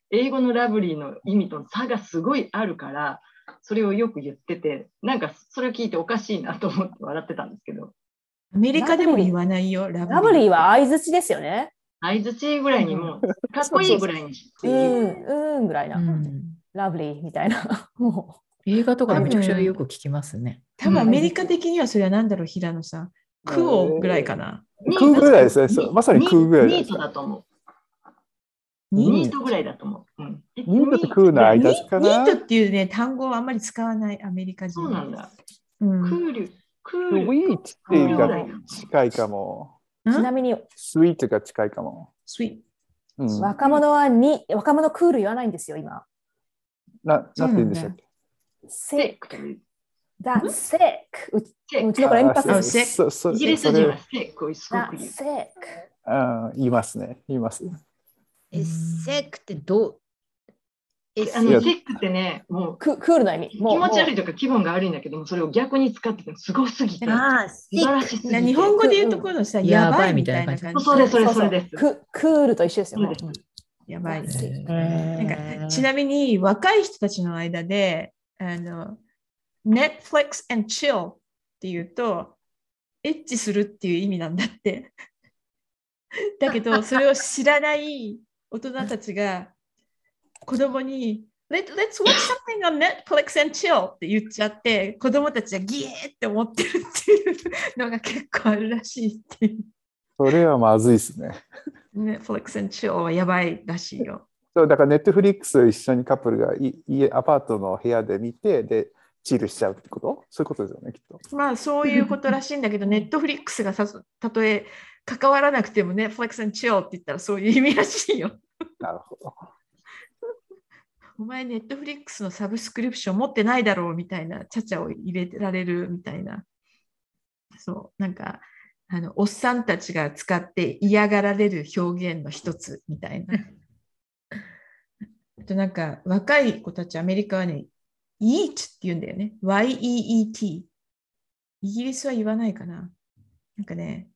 英語のラブリーの意味との差がすごいあるから、それをよく言ってて、なんかそれを聞いておかしいなと思って笑ってたんですけど。 アメリカでも言わないよ、ラブリー。 ラブリーは相づちですよね。 相づちぐらいにもう、かっこいいぐらいにっていう。 うん、うんぐらいな。 うん、 ラブリーみたいな。も映画とかでめちゃくちゃよく聞きますね。 多分アメリカ的にはそれは何だろう、平野さん。クオぐらいかな。 クーぐらいですね。そうまさにクーぐらいニーです。 トだと思う。 ニニートぐらいだと思う。うん、 ニートとクーの間かな。 ニートっていうね、単語はあんまり使わないアメリカ人。 そうなんだ。 うんクール、クースイル。 ートっていうか近いかも。 うちなみにスイートが近いかも。 スイート。 うん、 若者はに、若者クール言わないんですよ、今。 な、なんて言うんでしたっけ？ セックという。 That's sick. うちセックうちの子連発あです。 そそイギリス人はセックをすごく That's 言う。 sick. あ言いますね。言います。 え、セックってどうえ、 あのセックってね、もうククールな意味。もう気持ち悪いもとか気分が悪いんだけども、それを逆に使っててすごすぎて、 ああ、 素晴らしすぎて。 日本語で言うところのさ、 うんやばいみたいな感じ。 そうです、それそうそうそれです。 ククールと一緒ですよ。もうそうですやばい。 えなんかちなみに若い人たちの間で、あの、Netflix and chill っていうと、エッチするっていう意味なんだって。だけど、それを知らない大人たちが子供に、Let, Let's watch something on Netflix and chill って言っちゃって、子供たちはギエーって思ってるっていうのが結構あるらしいっていう。 それはまずいですね。 Netflix and chill はやばいらしいよ。 そうだからネットフリックスを一緒にカップルがい家アパートの部屋で見て、で、チルしちゃうってこと？そういうことですよね、きっと。 まあそういうことらしいんだけど、ネットフリックスがさたとえ関わらなくてもね、Netflix and chill って言ったらそういう意味らしいよ。 なるほど。 お前、ネットフリックスのサブスクリプション持ってないだろうみたいな、ちゃちゃを入れられるみたいな。そう、なんか、あの、おっさんたちが使って嫌がられる表現の一つみたいな。あとなんか、若い子たち、アメリカはね、eat って言うんだよね。ワイイーイーティー。イギリスは言わないかな。なんかね、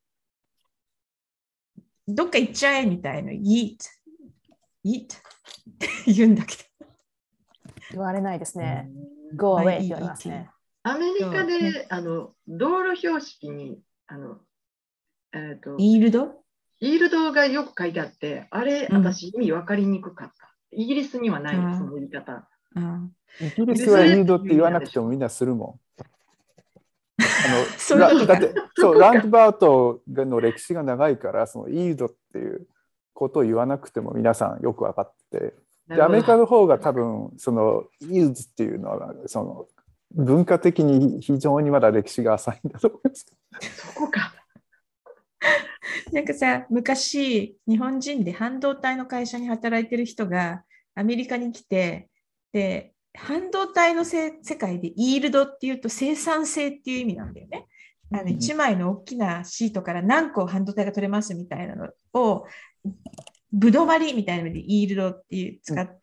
どっか行っちゃえみたいな。eat。eat って言うんだけど。 言われないですね。Go away って言われますね。 アメリカそうで、 ねあの道路標識にあの、えーと、 イールドイールドがよく書いてあって、あれ、 うん私意味分かりにくかった。イギリスにはないです、その言い方。 あイギリスはイールドって言わなくてもみんなするもん。あのそういうことかだってそうランドバウトの歴史が長いから、そのイールドっていうことを言わなくても皆さんよく分かってて、でアメリカの方が多分そのイールドっていうのはその文化的に非常にまだ歴史が浅いんだと思います。 そこか。 なんかさ、昔、日本人で半導体の会社に働いてる人がアメリカに来て、で、半導体のせ世界でイールドっていうと生産性っていう意味なんだよね。あのいちまいの大きなシートから何個半導体が取れますみたいなのを、ぶどまりみたいなのでイールドっていう使って、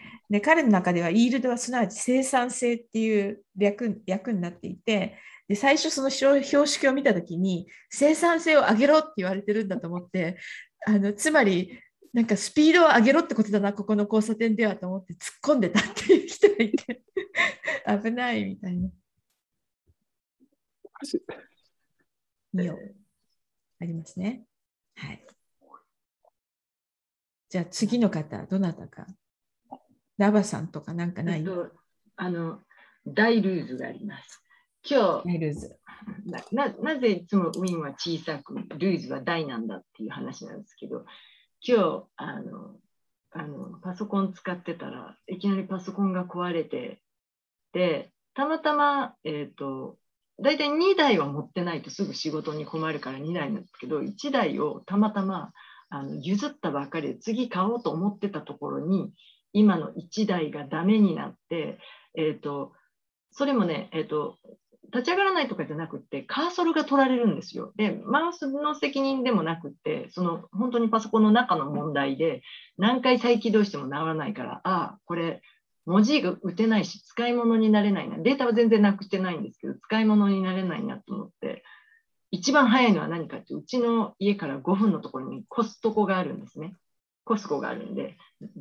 で彼の中ではイールドはすなわち生産性っていう略、略になっていて、で最初その標識を見たときに生産性を上げろって言われてるんだと思って、あのつまりなんかスピードを上げろってことだな、ここの交差点ではと思って突っ込んでたっていう人がいて危ないみたいな。にをありますね。はい。じゃあ次の方、どなたか。ラバさんとかなんかない？ えっと、あの大ルーズがあります。今日大ルーズ。 な, な, なぜいつもウィンは小さくルーズは大なんだっていう話なんですけど、今日あのあのパソコン使ってたらいきなりパソコンが壊れて、でたまたま、えーと、大体にだいは持ってないとすぐ仕事に困るからにだいなんですけど、いちだいをたまたまあの譲ったばっかりで次買おうと思ってたところに今のいちだいがダメになって、えーと、それもね、えーと立ち上がらないとかじゃなくてカーソルが取られるんですよ。でマウスの責任でもなくて、その本当にパソコンの中の問題で何回再起動しても治らないから、ああこれ文字が打てないし使い物になれないな、データは全然なくしてないんですけど使い物になれないなと思って、一番早いのは何かって、うちの家からごふんのところにコストコがあるんですね。コスコがあるんで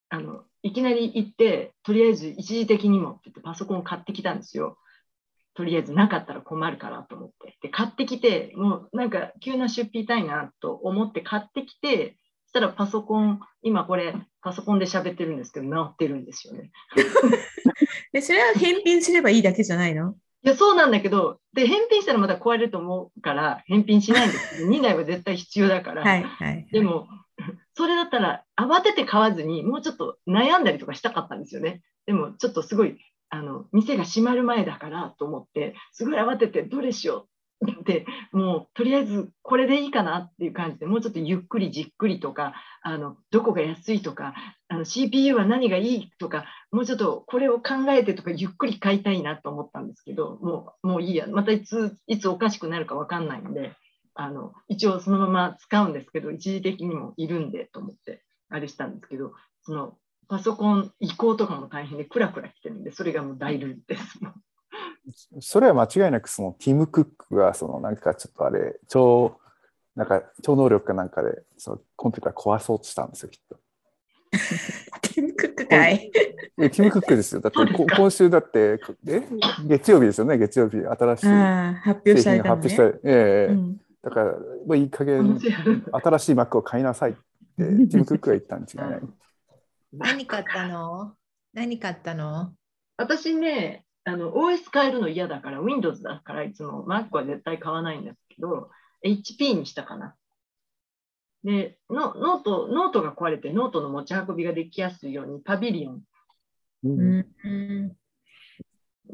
あのいきなり行って、とりあえず一時的にもって言ってパソコンを買ってきたんですよ。とりあえずなかったら困るからと思って。で、買ってきて、もうなんか急な出費たいなと思って買ってきて、そしたらパソコン、今これパソコンで喋ってるんですけど、直ってるんですよね。 で、それは返品すればいいだけじゃないの？ いや、そうなんだけど、で、返品したらまた壊れると思うから、返品しないんですけど、にだいは絶対必要だから。 はいはい。 でも、それだったら慌てて買わずに、もうちょっと悩んだりとかしたかったんですよね。でも、ちょっとすごい、あの、店が閉まる前だからと思って、すごい慌てて、どれしようって、もう、とりあえずこれでいいかなっていう感じで、もうちょっとゆっくりじっくりとか、あの、どこが安いとか、あの シーピーユー は何がいいとか、もうちょっとこれを考えてとか、ゆっくり買いたいなと思ったんですけど、もう、もういいや、またいつ、いつおかしくなるかわかんないので、あの、一応そのまま使うんですけど、一時的にもいるんでと思って、あれしたんですけど、その、パソコン移行とかも大変で、クラクラ来てるんで、それがもう大ルールです。 それは間違いなく、そのティム・クックが、そのなんかちょっとあれ、超、なんか超能力かなんかで、そのコンピューター壊そうとしたんですよ、きっと。 ティム・クックかい。 ティム・クックですよ。だって今週だって、え月曜日ですよね、月曜日、新しい発表されたのね。 製品が発表した。ええ、うん、だから、もういい加減、新しい Mac を買いなさいって、ティム・クックが言ったん違いない。 何買ったの？何買ったの？ 私ね、あの オーエス 変えるの嫌だから、Windows だからいつも Mac は絶対買わないんですけど、エイチピー にしたかな。で、ノート、ノートが壊れて、ノートの持ち運びができやすいように、パビリオン。 うんうん、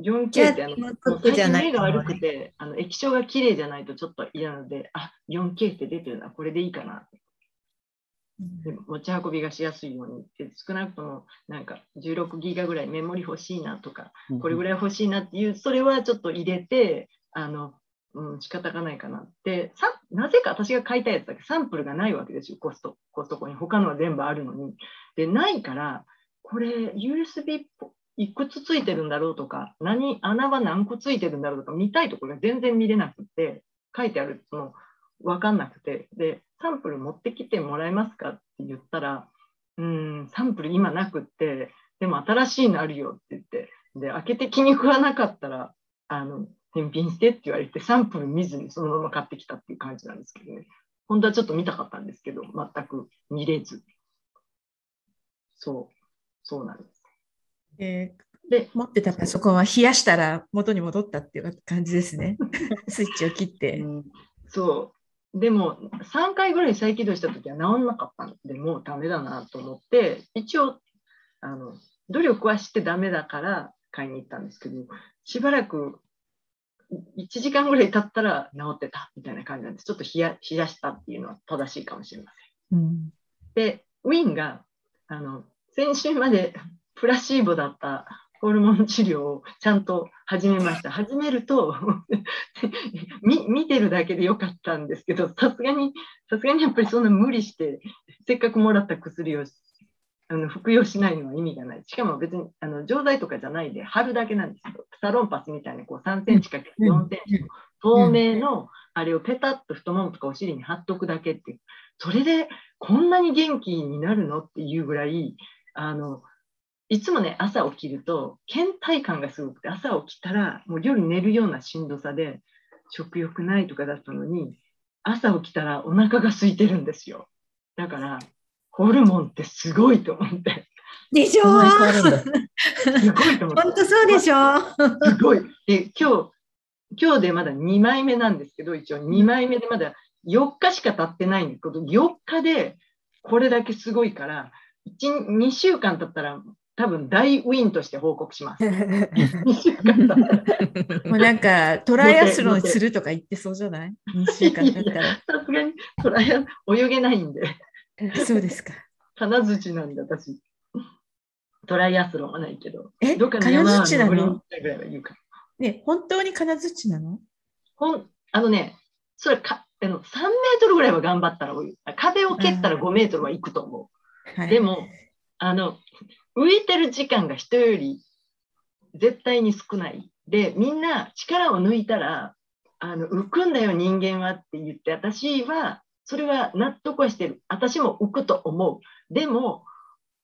よんケー ってあの、もう最近目が悪くて、あの液晶が綺麗じゃないとちょっと嫌なので、あ、よんケー って出てるな、これでいいかな。で持ち運びがしやすいようにって少なくともなんかじゅうろくギガぐらいメモリ欲しいなとか、これぐらい欲しいなっていう、それはちょっと入れて、あの、うん、仕方がないかなって、さなぜか私が買いたいやつだけサンプルがないわけですよ、コスト、コストコに。他のは全部あるのに。で、ないから、これ ユーエスビー いくつついてるんだろうとか、何、穴は何個ついてるんだろうとか、見たいところが全然見れなくて、書いてあるの分かんなくて、で、サンプル持ってきてもらえますかって言ったら、うん、サンプル今なくって、でも新しいのあるよって言って、で、開けて気に食わなかったら、あの、返品してって言われて、サンプル見ずにそのまま買ってきたっていう感じなんですけどね。本当はちょっと見たかったんですけど、全く見れず。そう、そうなんです。 えー、で、持ってたパソコンは冷やしたら元に戻ったっていう感じですね。スイッチを切って。 うん、そう。でも、さんかいぐらい再起動したときは治んなかったので、もうダメだなと思って、一応、あの、努力はしてダメだから買いに行ったんですけど、しばらくいちじかんぐらい経ったら治ってたみたいな感じなんです。ちょっと冷や、冷やしたっていうのは正しいかもしれません。うん、で、Win が、あの、先週までプラシーボだったホルモン治療をちゃんと始めました。始めると見、見てるだけでよかったんですけど、さすがに、さすがにやっぱりそんな無理して、せっかくもらった薬をあの服用しないのは意味がない。しかも別にあの錠剤とかじゃないで貼るだけなんですよ。サロンパスみたいにこうさんセンチかけるよんセンチの透明のあれをペタッと太ももとかお尻に貼っとくだけっていう。それでこんなに元気になるのっていうぐらい、あの、いつもね、朝起きると、倦怠感がすごくて、朝起きたら、もう夜寝るようなしんどさで、食欲ないとかだったのに、朝起きたらお腹が空いてるんですよ。だから、ホルモンってすごいと思って。 でしょーすごいと思って。 本当そうでしょすごい。で、今日、今日でまだにまいめなんですけど、一応にまいめでまだよっかしか経ってないんですけど、よっかでこれだけすごいから、いち、にしゅうかん経ったら、多分大ウィンとして報告します。にしゅうかん経ったら。 もうなんかトライアスロンするとか言ってそうじゃない？にしゅうかん経ったら。 さすがにトライア泳げないんで。 そうですか。 金槌なんで私。トライアスロンはないけど。 え、 どっかの金槌なの？ ぐらいは言うか。 ね、本当に金槌なの？ ほん、あのね、それかあのさんメートルぐらいは頑張ったら多い。壁を蹴ったらごメートルは行くと思う。はい、でも、あの、浮いてる時間が人より絶対に少ない。で、みんな力を抜いたら、あの浮くんだよ人間はって言って、私はそれは納得はしてる。私も浮くと思う。でも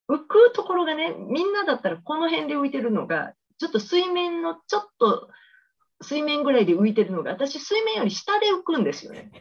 浮くところがね、みんなだったらこの辺で浮いてるのが、ちょっと水面のちょっと水面ぐらいで浮いてるのが、私水面より下で浮くんですよね。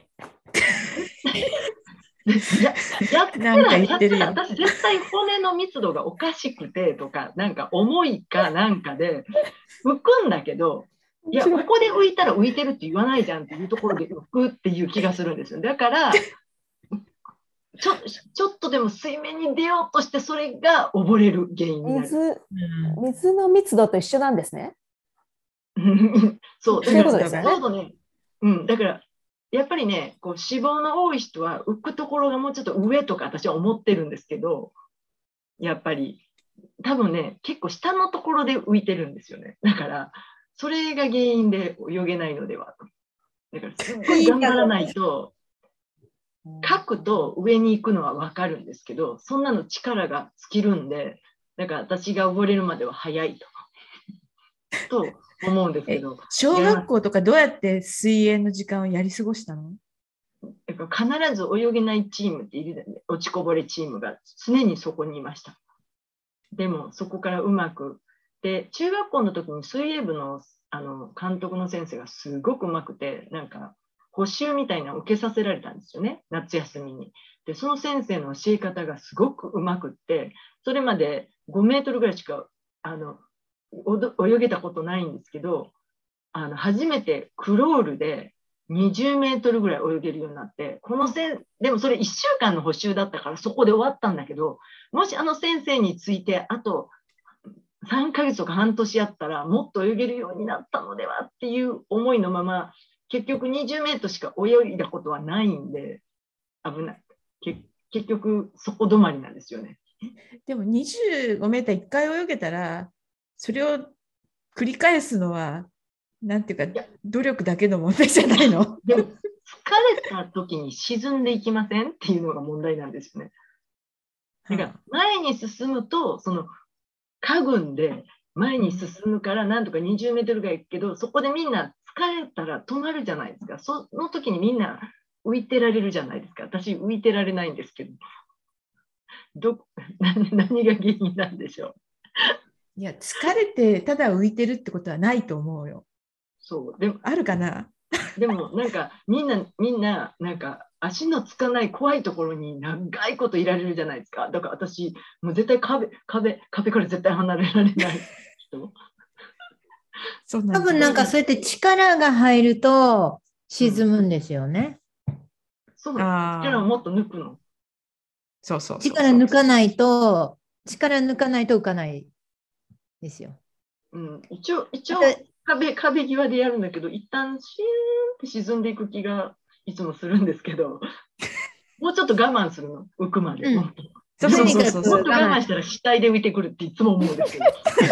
や, やったら、やったら私絶対骨の密度がおかしくてとか、なんか重いかなんかで浮くんだけど、いや、ここで浮いたら浮いてるって言わないじゃんっていうところで浮くっていう気がするんですよ。だからちょ、ちょっとでも水面に出ようとしてそれが溺れる原因になる。 水、水の密度と一緒なんですね。 そう、 そういうことですよね。 そうそうね、うん、だからやっぱりね、こう脂肪の多い人は浮くところがもうちょっと上とか私は思ってるんですけど、やっぱり多分ね、結構下のところで浮いてるんですよね。だからそれが原因で泳げないのではと。だからすっごい頑張らないと、書くと上に行くのは分かるんですけど、そんなの力が尽きるんで、だから私が溺れるまでは早いと。と思うんですけど。 小学校とかどうやって水泳の時間をやり過ごしたの？ 必ず泳げないチームっているじゃない、落ちこぼれチームが常にそこにいました。でもそこからうまく。で、中学校の時に水泳部の、あの監督の先生がすごくうまくて、なんか補習みたいなのを受けさせられたんですよね、夏休みに。で、その先生の教え方がすごくうまくって、それまでごメートルぐらいしかあの泳げたことないんですけど、あの初めてクロールでにじゅうメートルぐらい泳げるようになって、このせんでもそれいっしゅうかんの補習だったからそこで終わったんだけど、もしあの先生についてあとさんかげつとか半年やったらもっと泳げるようになったのではっていう思いのまま、結局にじゅうメートルしか泳いだことはないんで危ない。け結局そこ止まりなんですよね。 でもにじゅうごメートルいっかい泳げたら、それを繰り返すのは、なんていうか、努力だけの問題じゃないの？ でも、疲れた時に沈んでいきませんっていうのが問題なんですよね。だから前に進むと、その、家軍で前に進むから、なんとかにじゅうメートルがいくけど、そこでみんな疲れたら止まるじゃないですか。その時にみんな浮いてられるじゃないですか。私、浮いてられないんですけど。ど何、何が原因なんでしょう。 いや、疲れてただ浮いてるってことはないと思うよ。 そうでもあるかな。 でもなんかみんなみんななんか足のつかない怖いところに長いこといられるじゃないですか。だから私もう絶対壁壁壁から絶対離れられない人。 そうなん多分なんかそうやって力が入ると沈むんですよね。 うん、そう力をもっと抜くの。 そうそうそうそう。 力抜かないと力抜かないと浮かないですよ。 うん、一応一応壁壁際でやるんだけど、一旦シーンって沈んでいく気がいつもするんですけど、もうちょっと我慢するの、浮くまで。うん、 そうそうそうそう。 もっと我慢したら死体で浮いてくるっていつも思うんですけど。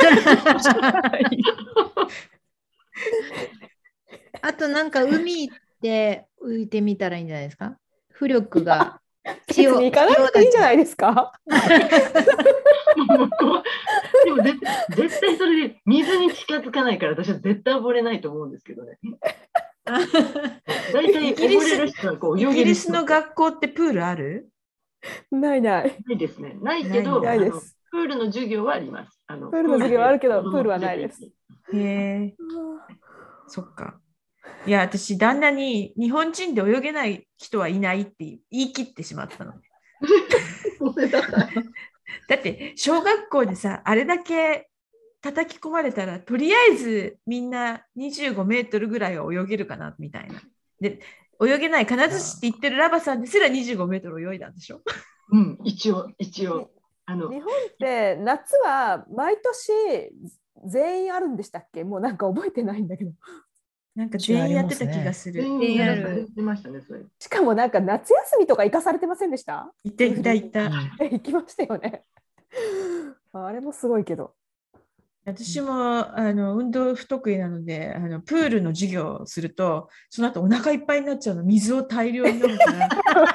あとなんか海って浮いてみたらいいんじゃないですか。浮力が。 別に行かなくていいんじゃないですか。 でも絶対、絶対それで水に近づかないから私は絶対溺れないと思うんですけどね。大体溺れる人はこう泳げる人。 イギリスの学校ってプールある？ ないない。 ないですね。ないけど、 ないです。 プールの授業はあります。あのプールの授業はあるけど、プールはないです。 へえ。そっか。いや、私、旦那に日本人で泳げない人はいないって言い切ってしまったの。だって、小学校でさ、あれだけ叩き込まれたら、とりあえずみんなにじゅうごメートルぐらいは泳げるかな、みたいな。で、泳げない金槌って言ってるラバさんですらにじゅうごメートル泳いだんでしょ？ うん、一応、一応。あの日本って夏は毎年全員あるんでしたっけ？もうなんか覚えてないんだけど。 なんか全員やってた気がする。 全員やってましたね、それ。 しかもなんか夏休みとか行かされてませんでした？ 行った行った行った。 行きましたよね。あれもすごいけど。 私もあの運動不得意なので、あのプールの授業をすると、その後お腹いっぱいになっちゃうの、水を大量に飲むから。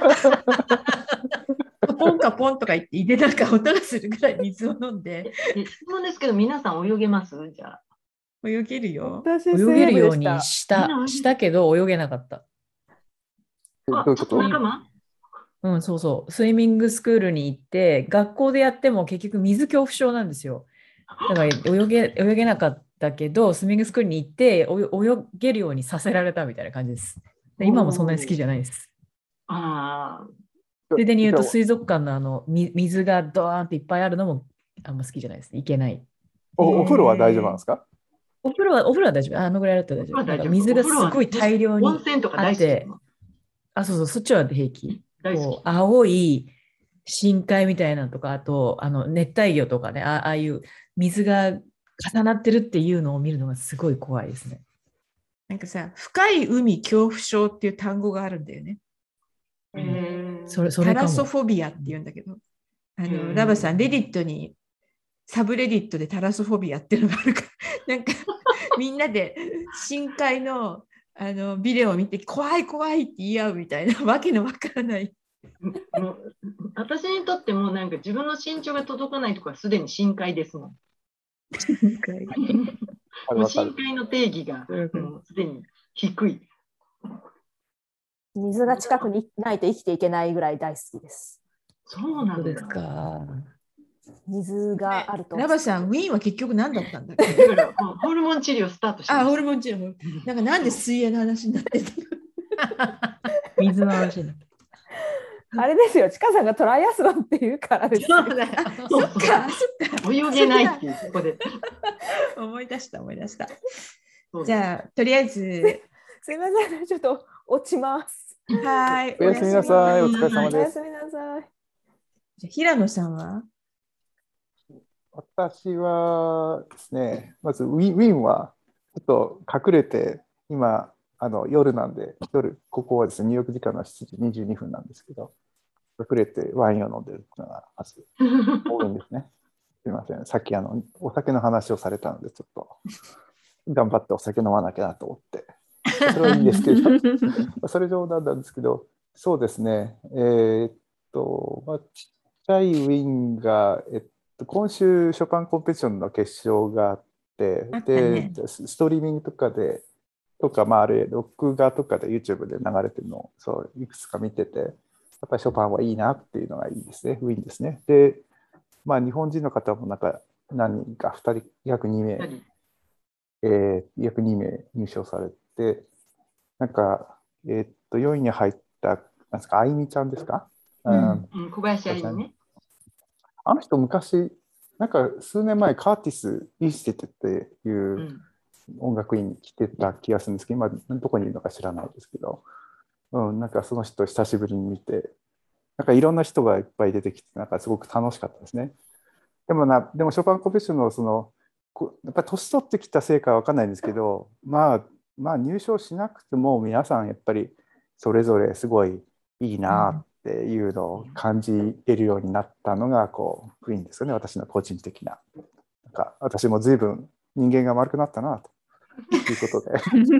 ポンカポンとか言って、胃でなんか音がするぐらい水を飲んで。 質問ですけど、皆さん泳げます？じゃあ。 泳げるよ。 泳げるようにした、したけど泳げなかった。 あ、ちょっと仲間？ うん、そうそう。スイミングスクールに行って、学校でやっても結局水恐怖症なんですよ。だから泳げ、泳げなかったけど、スイミングスクールに行ってお泳げるようにさせられたみたいな感じです。で今もそんなに好きじゃないです。 ああ、 ついでに言うと、 じゃあ水族館のあのみ水がドーンっていっぱいあるのもあんま好きじゃないです。いけない。 お、お風呂は大丈夫なんですか？ お風呂は、お風呂は大丈夫。あのぐらいだったら大丈夫。なんか水がすごい大量に温泉とかあ大好きなって、 の。 あ、そうそう、そっちは平気。 大好こう青い深海みたいなのとか、あとあの熱帯魚とかね、あ、ああいう水が重なってるっていうのを見るのがすごい怖いですね。 なんかさ、深い海恐怖症っていう単語があるんだよね。 き。へーそれ、そタれかも。 ラソフォビアって言うんだけど、あへのーラバさん、レディットに、サブレディットでタラソフォビアっていうのがあるから、なんかみんなで深海の、あのビデオを見て、怖い怖いって言い合うみたいな、わけのわからない。 もう私にとってもなんか自分の身長が届かないとかすでに深海ですもん。 深海もう深海の定義がもうすでに低い。 水が近くにないと生きていけないぐらい大好きです。 そうなんだ。 そうですか。 水があると。 ラバさん、ウィーンは結局何だったんだっけ？ だからもうホルモン治療スタートしました。 あ、ホルモン治療。なんかなんで水泳の話になってるの？ 水の話になって。 あれですよ、ちかさんがトライアスロンっていうからですよ。 そうだよ。 そうそっか、そっか。 泳げないっていうとこで。 思い出した、思い出した。 そうじゃあ、とりあえず、 すいません、ちょっと落ちます。 はい。 おやすみなさい。おおやすみ疲れ様です。 おやすみなさい。 じゃあ平野さんは？ 私はですね、まずウィン、ウィンはちょっと隠れて、今、あの夜なんで、夜、ここはですね、ニューヨーク時間のしちじにじゅうにふんなんですけど、隠れてワインを飲んでるっていうのがまず多いんですね。すみません、さっきあのお酒の話をされたので、ちょっと頑張ってお酒飲まなきゃなと思って、それはいいんですけど、それ冗談なんですけど、そうですね、えーっと、まあ、ちっちゃいウィンが、えっと、今週、ショパンコンペティションの決勝があって、 あったねで、ストリーミングとかで、とか、まあ、あれ、録画とかで YouTube で流れてるのをそういくつか見てて、やっぱりショパンはいいなっていうのがいいですね、ウィンですね。で、まあ、日本人の方もなんか何人か、ふたり、約にめい、えー、約にめい入賞されて、なんか、えーっと、よいに入った、なんですか、あいみちゃんですか、 うんうんうん、小林愛ね。 あの人、昔、なんか数年前、カーティス・インスティテっていううん音楽院に来てた気がするんですけど、今、どこにいるのか知らないですけど、うん、なんかその人、久しぶりに見て、なんかいろんな人がいっぱい出てきて、なんかすごく楽しかったですね。でもな、でもショパンコンペティションのその、こやっぱり年取ってきたせいかわかんないんですけど、まあ、まあ入賞しなくても皆さんやっぱりそれぞれすごいいいなっていうのを感じれるようになったのがこうウィンですよね、私の個人的な。なんか私も随分人間が丸くなったなということで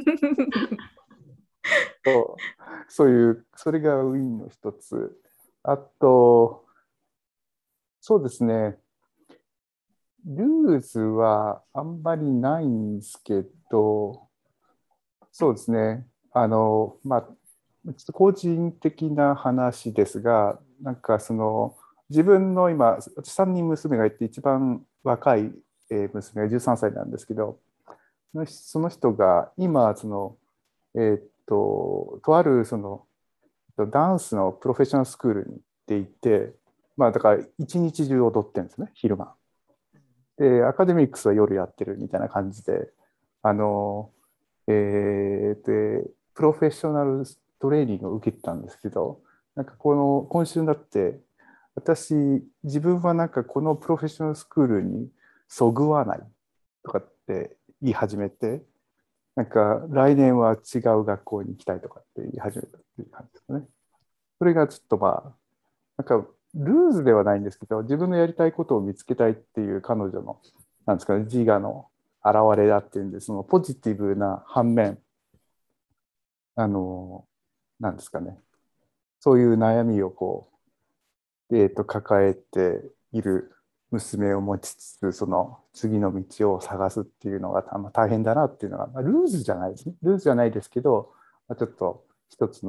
そう、そういうそれがウィンの一つ。あとそうですね、ルーズはあんまりないんですけど、そうですね、あの、まあ、ちょっと個人的な話ですが、なんかその、自分の今、さんにん娘がいて、一番若い娘がじゅうさんさいなんですけど、その人が今、その、えーっと、とあるその、ダンスのプロフェッショナルスクールに行っていて、まあ、だから一日中踊ってるんですね、昼間。で、アカデミックスは夜やってるみたいな感じで、あの、えー、で、プロフェッショナルトレーニングを受けてたんですけど、なんかこの、今週になって、私、自分はなんかこのプロフェッショナルスクールにそぐわないとかって言い始めて、なんか来年は違う学校に行きたいとかって言い始めたっていう感じですね。それがちょっとまあ、なんかルーズではないんですけど、自分のやりたいことを見つけたいっていう彼女の、なんですかね、自我の現れだっていうんで、そのポジティブな反面、あの、なんですかね、そういう悩みをこう、えーと、抱えている娘を持ちつつ、その次の道を探すっていうのが大変だなっていうのは、まあ、ルーズじゃないですね。ルーズじゃないですけど、まあ、ちょっと一つの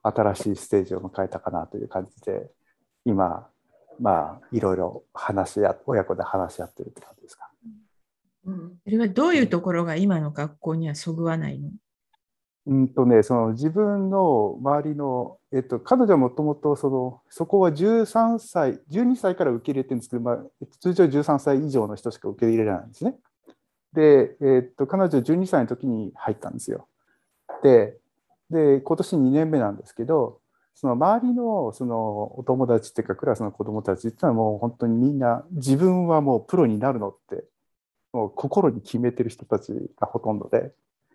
新しいステージを迎えたかなという感じで、今まあいろいろ話し合親子で話し合ってるって感じですか。 うん、それはどういうところが今の学校にはそぐわないの？ うんとね、その自分の周りの、えっと、彼女はもともとそのそこはじゅうさんさいじゅうにさいから受け入れてるんですけど、まあ、通常じゅうさんさい以上の人しか受け入れられないんですね。で、えっと、彼女じゅうにさいの時に入ったんですよ。で、で今年にねんめなんですけど、その周りのそのお友達っていうかクラスの子どもたちっていうのはもう本当にみんな自分はもうプロになるのってもう心に決めてる人たちがほとんどで、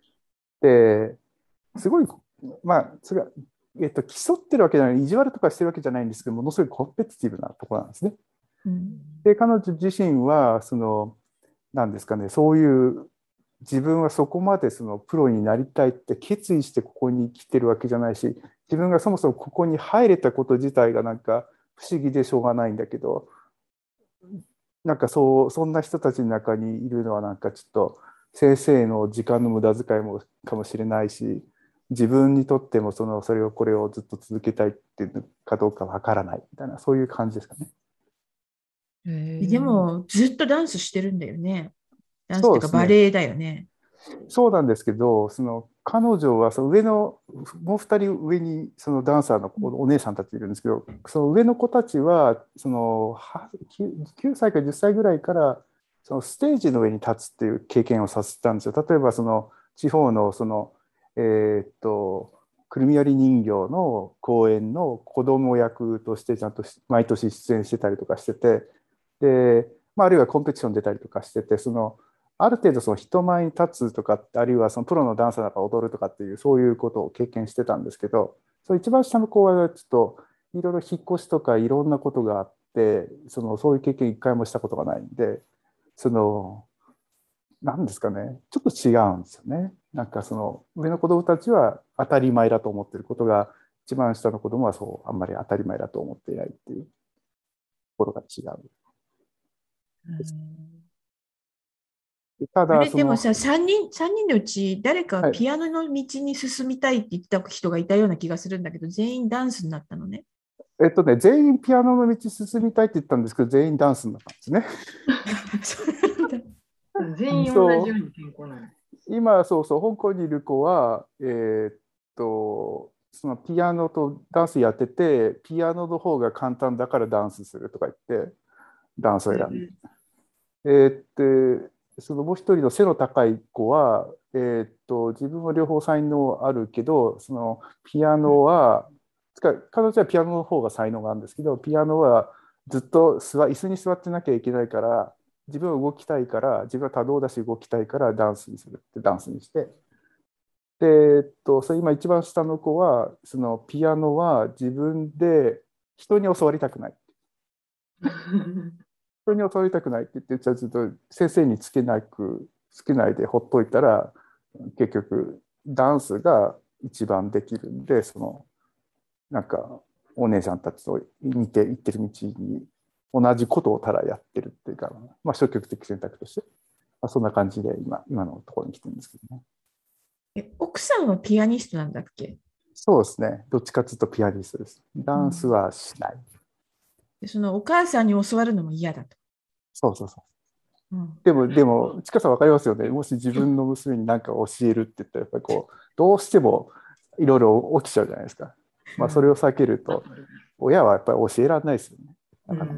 ですごいまあそれは、えっと、競ってるわけじゃない、意地悪とかしてるわけじゃないんですけど、ものすごいコンペティティブなところなんですね。うん、で彼女自身はそのなんですかね、そういう自分はそこまでそのプロになりたいって決意してここに来てるわけじゃないし、自分がそもそもここに入れたこと自体がなんか不思議でしょうがないんだけど、なんかそうそんな人たちの中にいるのはなんかちょっと先生の時間の無駄遣いもかもしれないし、自分にとってもそのそれをこれをずっと続けたいっていうかどうかわからないみたいな、そういう感じですかね。 でもずっとダンスしてるんだよね。ダンスっていうかバレエだよね。 そうなんですけど、その彼女はその上のもうふたり上にそのダンサーのお姉さんたちいるんですけど、その上の子たちはそのきゅうさいかじゅっさいぐらいからそのステージの上に立つっていう経験をさせたんですよ。例えばその地方のそのえー、っとくるみ割り人形の公演の子供役としてちゃんと毎年出演してたりとかしてて、で、まあ、あるいはコンペティション出たりとかしてて、そのある程度その人前に立つとか、あるいはそのプロのダンサーだから踊るとかっていうそういうことを経験してたんですけど、その一番下の子はちょっといろいろ引っ越しとかいろんなことがあって、そのそういう経験一回もしたことがないんで、その何ですかね、ちょっと違うんですよね。なんかその上の子供たちは当たり前だと思っていることが、一番下の子供はそうあんまり当たり前だと思っていないっていうところが違う。 うん、ただあれでもさ、さんにん、さんにんのうち誰かピアノの道に進みたいって言った人がいたような気がするんだけど、全員ダンスになったのね。 えっとね、全員ピアノの道進みたいって言ったんですけど、全員ダンスになったんですね。 全員同じように健康なの。 今、そうそう、香港にいる子は、えー、っと、そのピアノとダンスやってて、ピアノの方が簡単だからダンスするとか言って、ダンスを選んで。えー、ってそのもう一人の背の高い子は、えー、っと自分は両方才能あるけど、そのピアノは、彼女はピアノの方が才能があるんですけど、ピアノはずっと座椅子に座ってなきゃいけないから、自分は動きたいから、自分は多動だし動きたいからダンスにするってダンスにして、で、えっと、それ今一番下の子は、そのピアノは自分で人に教わりたくない。人に教わりたくないって言って、ちょっと先生につけなく、つけないでほっといたら、結局ダンスが一番できるんで、そのなんかお姉さんたちと見て行ってる道に同じことをただやってるっていうか、まあ、消極的選択として、まあ、そんな感じで今今のところに来てるんですけどね。 え、奥さんはピアニストなんだっけ？ そうですね。どっちかというとピアニストです。ダンスはしない。うん、 でそのお母さんに教わるのも嫌だと。 そうそうそう。うん、でも、でも、ちかさん分かりますよね。もし自分の娘に何か教えるって言ったら、やっぱりこう、どうしてもいろいろ起きちゃうじゃないですか。まあ、それを避けると、親はやっぱり教えられないですよね。だから、うん、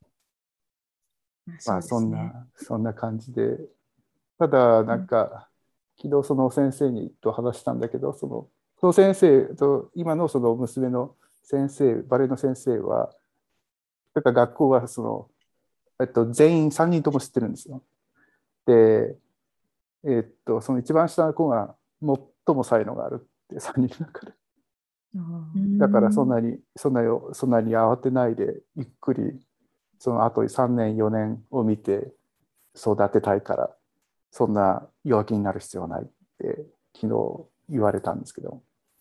まあ、そんな、そんな感じで。ただ、なんか、昨日その先生にと話したんだけど、その、その先生と、今のその娘の先生、バレエの先生は、だから学校はその、えっと、全員さんにんとも知ってるんですよ。で、えっと、その一番下の子が最も才能があるってさんにんの中で。だからそんなに、そんなに、そんなに慌てないで、ゆっくり、その後さんねん、よねんを見て育てたいから、そんな弱気になる必要はないって昨日言われたんですけど。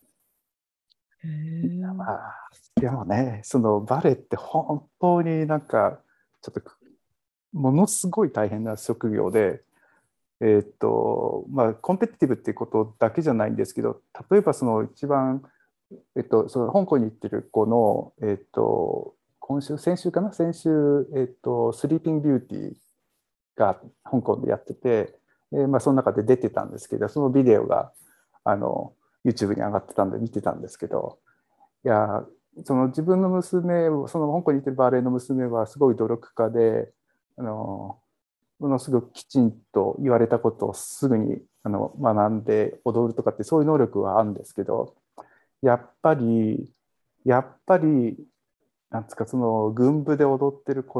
まあ、でもね、そのバレエって本当になんか、ちょっとものすごい大変な職業で、えーっとまあ、コンペティティブっていうことだけじゃないんですけど、例えばその一番えっと、その香港に行ってる子の、えっと、今週、先週かな先週、えっと、スリーピングビューティーが香港でやってて、でまあ、その中で出てたんですけど、そのビデオがあの YouTube に上がってたんで見てたんですけど、いや、その自分の娘を、その香港に行ってるバレエの娘はすごい努力家で、あのものすごくきちんと言われたことをすぐにあの学んで踊るとかってそういう能力はあるんですけど、やっぱりやっぱりなんですか、その群舞で踊ってること、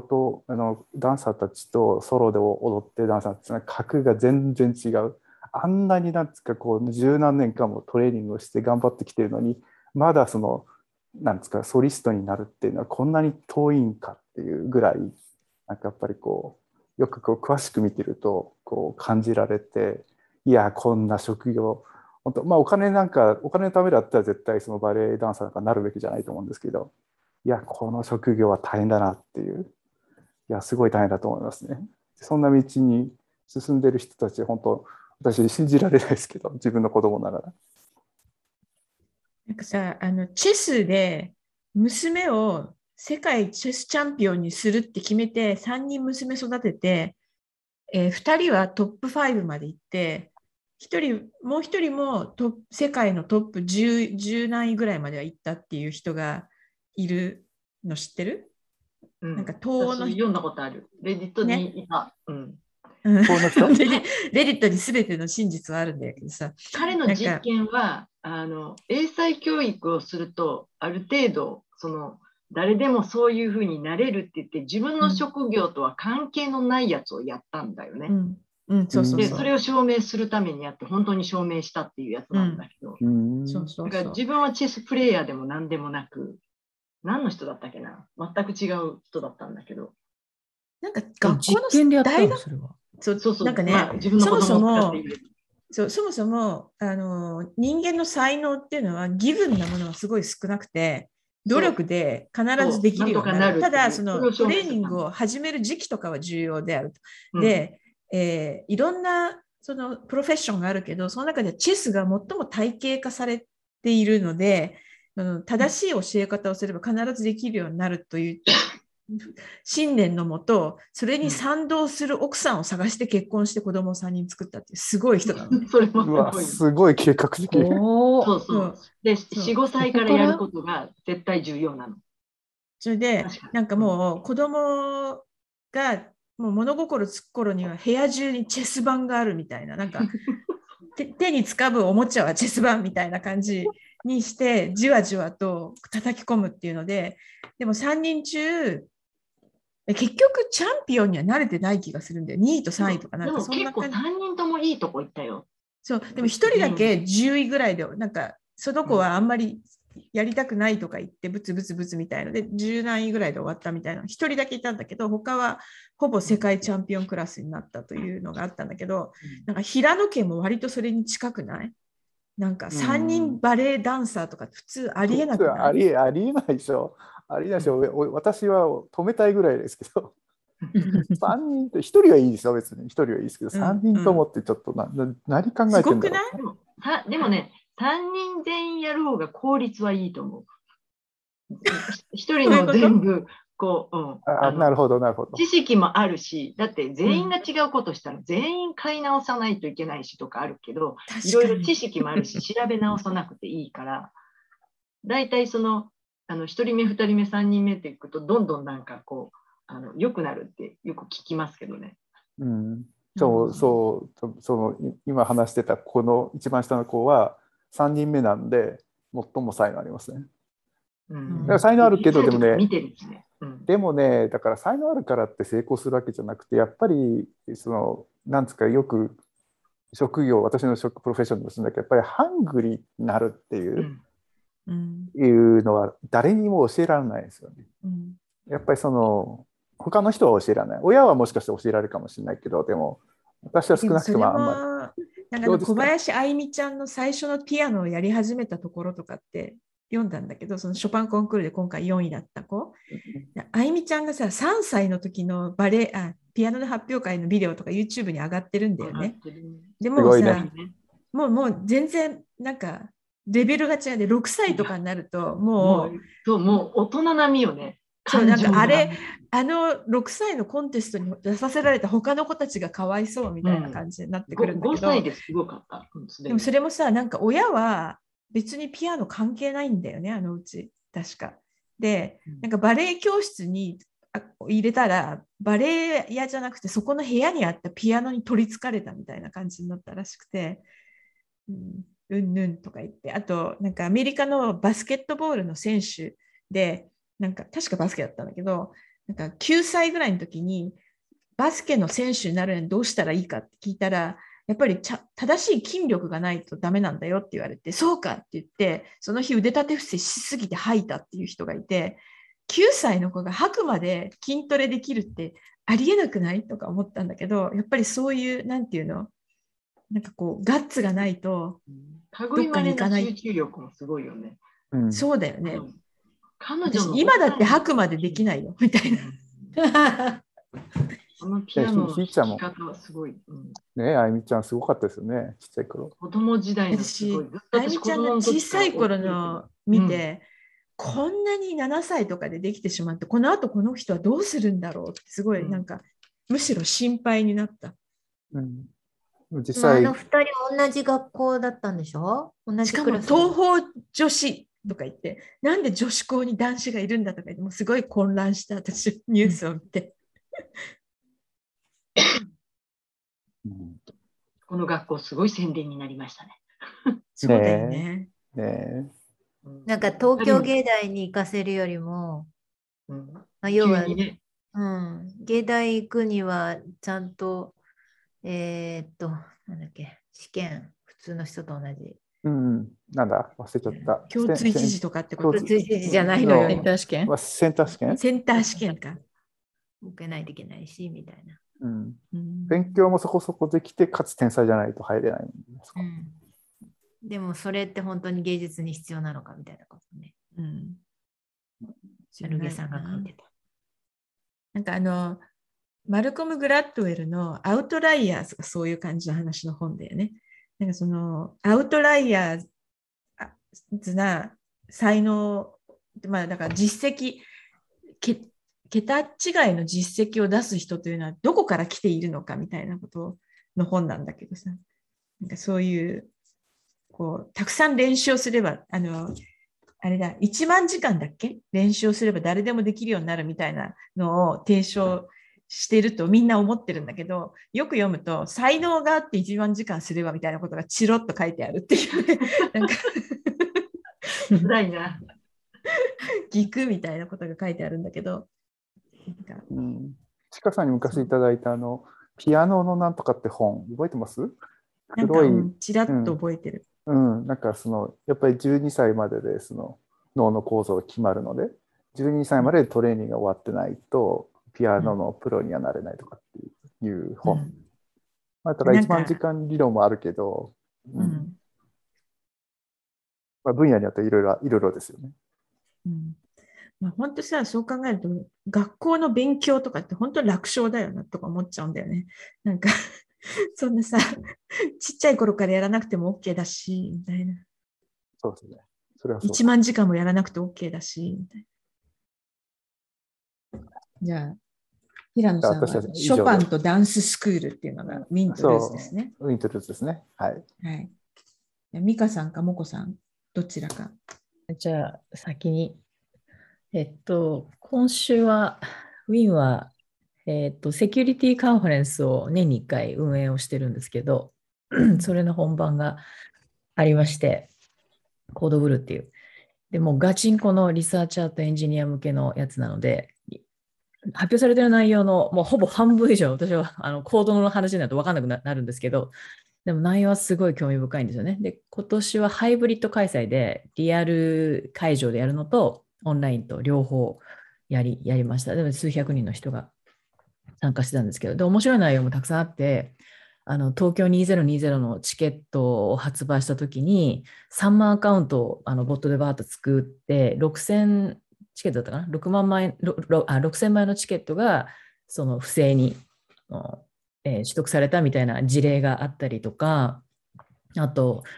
あのダンサーたちとソロで踊ってるダンサーたちの格が全然違う。あんなになんですか、こう十何年間もトレーニングをして頑張ってきてるのに、まだそのなんですか、ソリストになるっていうのはこんなに遠いんかっていうぐらい、なんかやっぱりこうよくこう詳しく見てるとこう感じられて、いやこんな職業本当、まあお金なんかお金のためだったら絶対そのバレエダンサーなんかなるべきじゃないと思うんですけど、いやこの職業は大変だなっていう、いやすごい大変だと思いますね。そんな道に進んでる人たち、本当私信じられないですけど、自分の子供ながら。 なんかさ、あのチェスで娘を世界チェスチャンピオンにするって決めてさんにん娘育てて、えー、ふたりはトップごまで行って、ひとりもうひとりもト世界のトップじゅう、じゅう何位ぐらいまでは行ったっていう人がいるの知ってる？ うん、 なんか東欧の人読んだことある。レディットにいた。ね、うんレディットに全ての真実はあるんだけどさ、 彼の実験はあの英才教育をするとある程度その誰でもそういうふうになれるって言って自分の職業とは関係のないやつをやったんだよね。 うんうん、そうそうそう。 でそれを証明するためにやって本当に証明したっていうやつなんだけど、だから自分はチェスプレーヤーでも何でもなく、何の人だったっけな、全く違う人だったんだけど、 なんか学校の大学そうそうそう、なんかね、まあ、自分の子供を使っている。そう、そもそもあの人間の才能っていうのはギブンなものはすごい少なくて、努力で必ずできるようになる。ただそのトレーニングを始める時期とかは重要であると。で、うん、えー、いろんなそのプロフェッションがあるけど、その中でチェスが最も体系化されているので、正しい教え方をすれば必ずできるようになるという信念のもと、それに賛同する奥さんを探して結婚して子供をさんにん作ったっていうすごい人なのね。 それもすごい。すごい計画的。 そうそう。で、よん、ごさいからやることが絶対重要なの。 それで、なんかもう子供がもう物心つく頃には部屋中にチェス盤があるみたいな、なんか手, 手につかぶおもちゃはチェス盤みたいな感じにしてじわじわと叩き込むっていうので、でもさんにん中結局チャンピオンには慣れてない気がするんだよ。にいとさんいとかなんかそんな感じ。 でも結構さんにんともいいとこ行ったよ。 そう、でもひとりだけじゅういぐらいで、なんかその子はあんまりやりたくないとか言ってブツブツブツみたいのでじゅう何位ぐらいで終わったみたいな、ひとりだけいたんだけど、他はほぼ世界チャンピオンクラスになったというのがあったんだけど、なんか平野家も割とそれに近くない？なんかさんにんバレエダンサーとか普通ありえなくない？ ありえ、ありえないでしょ。ありえないでしょ。私は止めたいぐらいですけど。さんにんってひとりはいいですよ、別にひとりはいいですけど、さんにんともってちょっとな、うん、何考えてるんだろう。すごくない？ でも、でもね、さんにん全員やる方が効率はいいと思う。ひとりの全部こう、うん、 ああなるほどなるほど。 知識もあるし、だって全員が違うことしたら全員買い直さないといけないしとかあるけど、いろいろ知識もあるし調べ直さなくていいから、だいたいそのあのひとりめふたりめさんにんめっていくとどんどんなんかこうあの良くなるってよく聞きますけどね。 うん、そうそうその今話してたこの一番下の子はさんにんめなんで最も才能ありますね。うん、だから才能あるけどでもね、 見てるんですね。うん、 でもねだから才能あるからって成功するわけじゃなくて、やっぱりそのなんですか、よく職業、私の職プロフェッションでもするんだけど、やっぱりハングリーになるっていう、うん、いうのは誰にも教えられないですよね。うん、やっぱりその他の人は教えられない。親はもしかして教えられるかもしれないけど、でも私は少なくともあんまり。 なんか小林愛実ちゃんの最初のピアノをやり始めたところとかって読んだんだけど、そのショパンコンクールで今回よんいだった子、愛実ちゃんがささんさいの時のバレエあピアノの発表会のビデオとか YouTube に上がってるんだよね。でもさ、ね、もうもう全然なんかレベルが違うで、ろくさいとかになると、もう、 そう、もう大人並みよね。 そうなんかあれ感情があのろくさいのコンテストに出させられた他の子たちがかわいそうみたいな感じになってくるんだけど、 ごさいですごかった。うんすでにでもそれもさ、なんか親は別にピアノ関係ないんだよね、あのうち、確か。で、なんかバレエ教室にあ入れたら、バレエ屋じゃなくて、そこの部屋にあったピアノに取りつかれたみたいな感じになったらしくて、うんうんぬんとか言って、あと、なんかアメリカのバスケットボールの選手で、なんか確かバスケだったんだけど、なんかきゅうさいぐらいの時に、バスケの選手になるのにどうしたらいいかって聞いたら、やっぱりちゃ正しい筋力がないとダメなんだよって言われて、そうかって言って、その日腕立て伏せしすぎて吐いたっていう人がいて、きゅうさいの子が吐くまで筋トレできるってありえなくないとか思ったんだけど、やっぱりそういう、なんていうの、なんかこう、ガッツがないと、 類いまれな集中力もすごいよね。 うん、 そうだよね。 うん彼女の今だって吐くまでできないよ、みたいな。 このピアノのひひーちゃんも弾き方はすごい。うんね、あゆみちゃんすごかったですよね、ちっちゃい頃。 子供時代のす私ごい。ずっ、とあゆみちゃんが小さい頃の見て、 うんこんなにななさいとかでできてしまって、この後この人はどうするんだろうって、すごいなんか、むしろ心配になった。 うん、実まあ、あ際、 のふたり同じ学校だったんでしょ？同じしかもクラス。 東方女子とか言って、なんで女子校に男子がいるんだとか言って、もうすごい混乱した、私、ニュースを見て。 うんこの学校すごい宣伝になりましたね。 そうだよね。 ね、 うんなんか東京芸大に行かせるよりも、 うんまあ、要は、 急にね、 うん、芸大行くにはちゃんと、えーっと、なんだっけ、試験、普通の人と同じ。 うん、なんだ、忘れちゃった。 共通一時とかってこと共通一時じゃないのよ。 センター試験まあセンター試験、 センター試験か。 受けないといけないし、みたいな。 うん、 うん勉強もそこそこできて、かつ天才じゃないと入れないんですか。 うん、でもそれって本当に芸術に必要なのかみたいなことね。 うんシャルゲさんが書いてた。 なんかあの、マルコム・グラッドウェルのアウトライヤーズがそういう感じの話の本だよね。なんかそのアウトライヤーズな才能、まあだから実績、け桁違いの実績を出す人というのはどこから来ているのかみたいなことの本なんだけどさ、なんかそういうこうたくさん練習をすれば、あのあれだ、いちまんじかんだっけ練習をすれば誰でもできるようになるみたいなのを提唱してるとみんな思ってるんだけど、よく読むと才能があっていちまんじかんすればみたいなことがチロッと書いてあるっていうね、なんか辛いな。 ギクみたいなことが書いてあるんだけど、なんかうん、ちかさんに昔いただいたあのピアノのなんとかって本覚えてます？ なんか黒い、 うんちらっと覚えてる。 うん、なんかそのやっぱりじゅうにさいまででその脳の構造が決まるので、じゅうにさいまでトレーニングが終わってないとピアノのプロにはなれないとかっていう本。 うんまあ、だからいちまんじかん理論もあるけど、うんうんまあ、分野によっていろいろいろいろですよね。 うんまあ、本当さ、そう考えると学校の勉強とかって本当楽勝だよなとか思っちゃうんだよね。なんかそんなさ、ちっちゃい頃からやらなくても OK だし、みたいな。 そうですね。それはそう。 いちまんじかんもやらなくて OK だし、みたいな。じゃあ、平野さんはじゃあ私たち以シ上でョパンとダンススクールっていうのがミントルーズですね。 ウィントルーズですね。はい。 はい。ミカさんかモコさん、どちらか。 じゃあ、先に。えっと、今週は、ウィンは、えっと、セキュリティカンファレンスを年にいっかい運営をしてるんですけど、それの本番がありまして、コードブルーっていう。でもうガチンコのリサーチャーとエンジニア向けのやつなので、発表されている内容のもうほぼ半分以上、私はあのコードの話になると分かんなくなるんですけど、でも内容はすごい興味深いんですよね。で、今年はハイブリッド開催で、リアル会場でやるのと、オンラインと両方やり、やりました。でも数百人の人が参加してたんですけど、で、面白い内容もたくさんあって、あの東京にせんにじゅうのチケットを発売したときに、さんまんアカウントをあのボットでバーッと作って、ろくせんチケットだったかな ?ろくまんまい、あ、ろくせんまいのチケットがその不正に、えー、取得されたみたいな事例があったりとか、あと、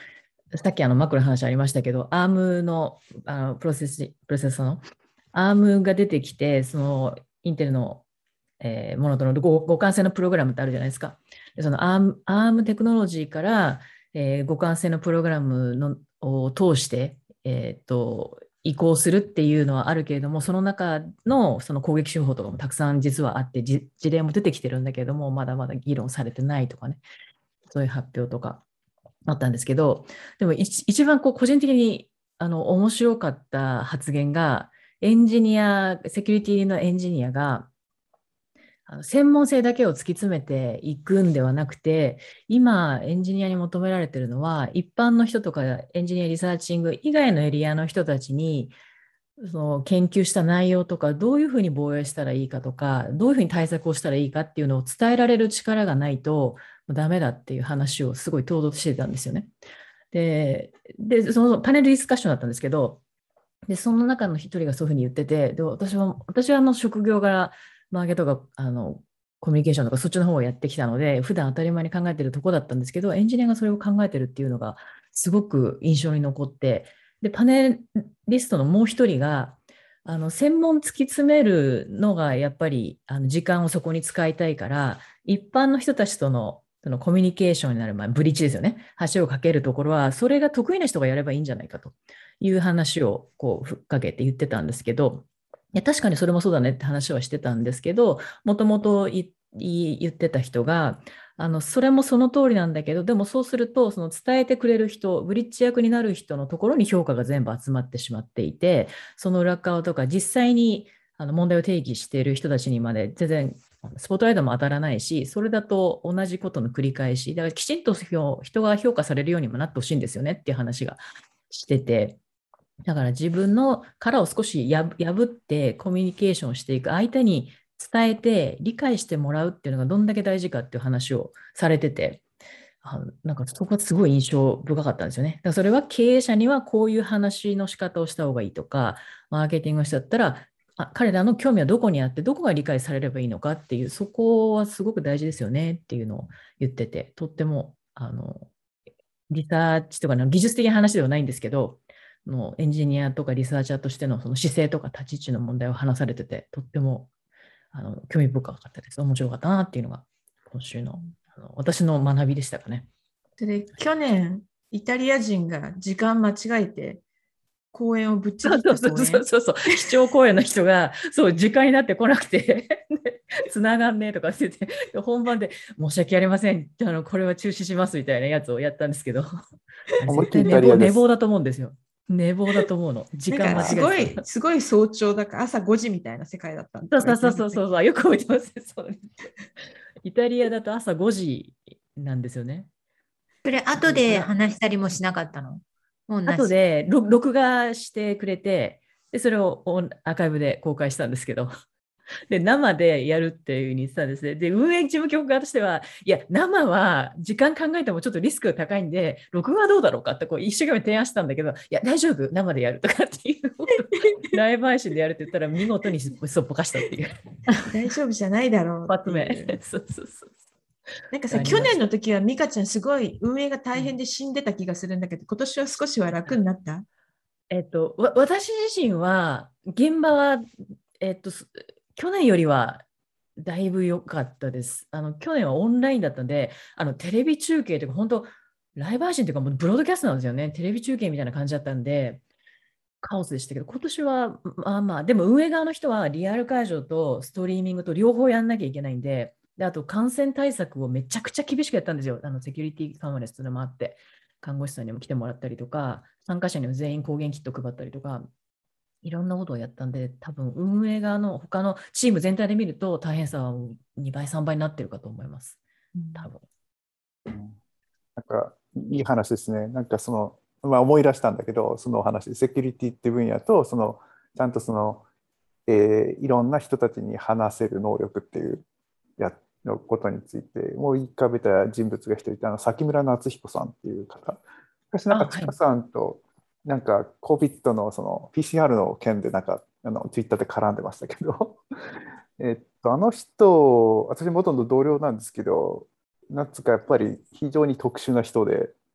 さっきあのマックの話ありましたけど、アームの、あのプロセス、プロセッサーのアームが出てきて、そのインテルの、えーものとの互互換性のプログラムってあるじゃないですか。でそのアーム、アームテクノロジーから、えー互換性のプログラムのを通して、えーと、移行するっていうのはあるけれども、その中のその攻撃手法とかもたくさん実はあって、じ事例も出てきてるんだけれども、まだまだ議論されてないとかね、そういう発表とかあったんですけど、でも一一番こう個人的にあの面白かった発言が、エンジニア、セキュリティのエンジニアが、あの専門性だけを突き詰めていくんではなくて、今エンジニアに求められているのは、一般の人とかエンジニアリサーチング以外のエリアの人たちに、その研究した内容とか、どういうふうに防衛したらいいかとか、どういうふうに対策をしたらいいかっていうのを伝えられる力がないとダメだっていう話をすごい唐突してたんですよね。で、でそのパネルディスカッションだったんですけど、でその中の一人がそういうふうに言ってて、で私は私はあの職業柄、マーケとかあのコミュニケーションとかそっちの方をやってきたので、普段当たり前に考えてるとこだったんですけど、エンジニアがそれを考えてるっていうのがすごく印象に残って、でパネリストのもう一人が、あの専門突き詰めるのがやっぱりあの時間をそこに使いたいから、一般の人たちとのそのコミュニケーションになる、まあ、ブリッジですよね。橋を架けるところは、それが得意な人がやればいいんじゃないかという話をこうふっかけて言ってたんですけど、いや確かにそれもそうだねって話はしてたんですけど、もともと言ってた人が、あのそれもその通りなんだけど、でもそうすると、その伝えてくれる人、ブリッジ役になる人のところに評価が全部集まってしまっていて、その裏側とか実際にあの問題を定義している人たちにまで全然スポットライトも当たらないし、それだと同じことの繰り返し、だからきちんと人が評価されるようにもなってほしいんですよねっていう話がしてて、だから自分の殻を少し破ってコミュニケーションしていく、相手に伝えて理解してもらうっていうのがどんだけ大事かっていう話をされてて、あなんかそこがすごい印象深かったんですよね。だからそれは経営者にはこういう話の仕方をした方がいいとか、マーケティングの人だったら、あ彼らの興味はどこにあって、どこが理解されればいいのかっていう、そこはすごく大事ですよねっていうのを言ってて、とってもあのリサーチとかの技術的な話ではないんですけど、のエンジニアとかリサーチャーとしてのその姿勢とか立ち位置の問題を話されてて、とってもあの興味深かったです。面白かったなっていうのが今週の、あの私の学びでしたかね。 で去年、イタリア人が時間間違えて公演をぶっちぎった公演。 そうそうそうそう、視聴公演の人がそう時間になってこなくてつながんねえとか言ってて、本番で申し訳ありません、あのこれは中止しますみたいなやつをやったんですけど、絶対寝坊、寝坊だと思うんですよ。寝坊だと思うの。時間間違えてすごい、すごい早朝だから朝ごじみたいな世界だったんです。そうそうそうそうそう、よく覚えてます。そうイタリアだと朝ごじなんですよね。 それ後で話したりもしなかったの？もうなし。 後で録画してくれて、でそれをアーカイブで公開したんですけど、で生でやるっていうふうに言ってたんですね。で、運営事務局側としては、いや、生は時間考えてもちょっとリスクが高いんで、録画はどうだろうかってこう一生懸命提案したんだけど、いや、大丈夫、生でやるとかっていう、ライブ配信でやるって言ったら、見事にそっぽかしたっていう。 大丈夫じゃないだろう。 一発目。そうそうそう。 なんかさ、去年の時は美香ちゃんすごい運営が大変で死んでた気がするんだけど、今年は少しは楽になった？ えっと、わ私自身は、現場は、えっと、去年よりはだいぶ良かったです。あの去年はオンラインだったんで、あのテレビ中継というか、本当、ライブ配信というか、もうブロードキャストなんですよね。テレビ中継みたいな感じだったんで、カオスでしたけど、今年は、まあまあ、でも運営側の人はリアル会場とストリーミングと両方やんなきゃいけないんで、であと感染対策をめちゃくちゃ厳しくやったんですよ。あのセキュリティカメラスでもあって、看護師さんにも来てもらったりとか、参加者にも全員抗原キット配ったりとか、いろんなことをやったんで、多分運営側の他のチーム全体で見ると大変さはにばい、さんばいになってるかと思います。多分。 うん、なんかいい話ですね。なんかその、まあ、思い出したんだけど、その話、セキュリティって分野と、そのちゃんとその、えー、いろんな人たちに話せる能力っていうやのことについて、もう言いかべた人物が一人いたの、崎村夏彦さんっていう方。私なんかちかさんと、なんか COVID のその ピーシーアール の件でなんかあの Twitter で絡んでましたけどえっとあの人、私もほとんど同僚なんですけど、なんつうかやっぱり非常に特殊な人で、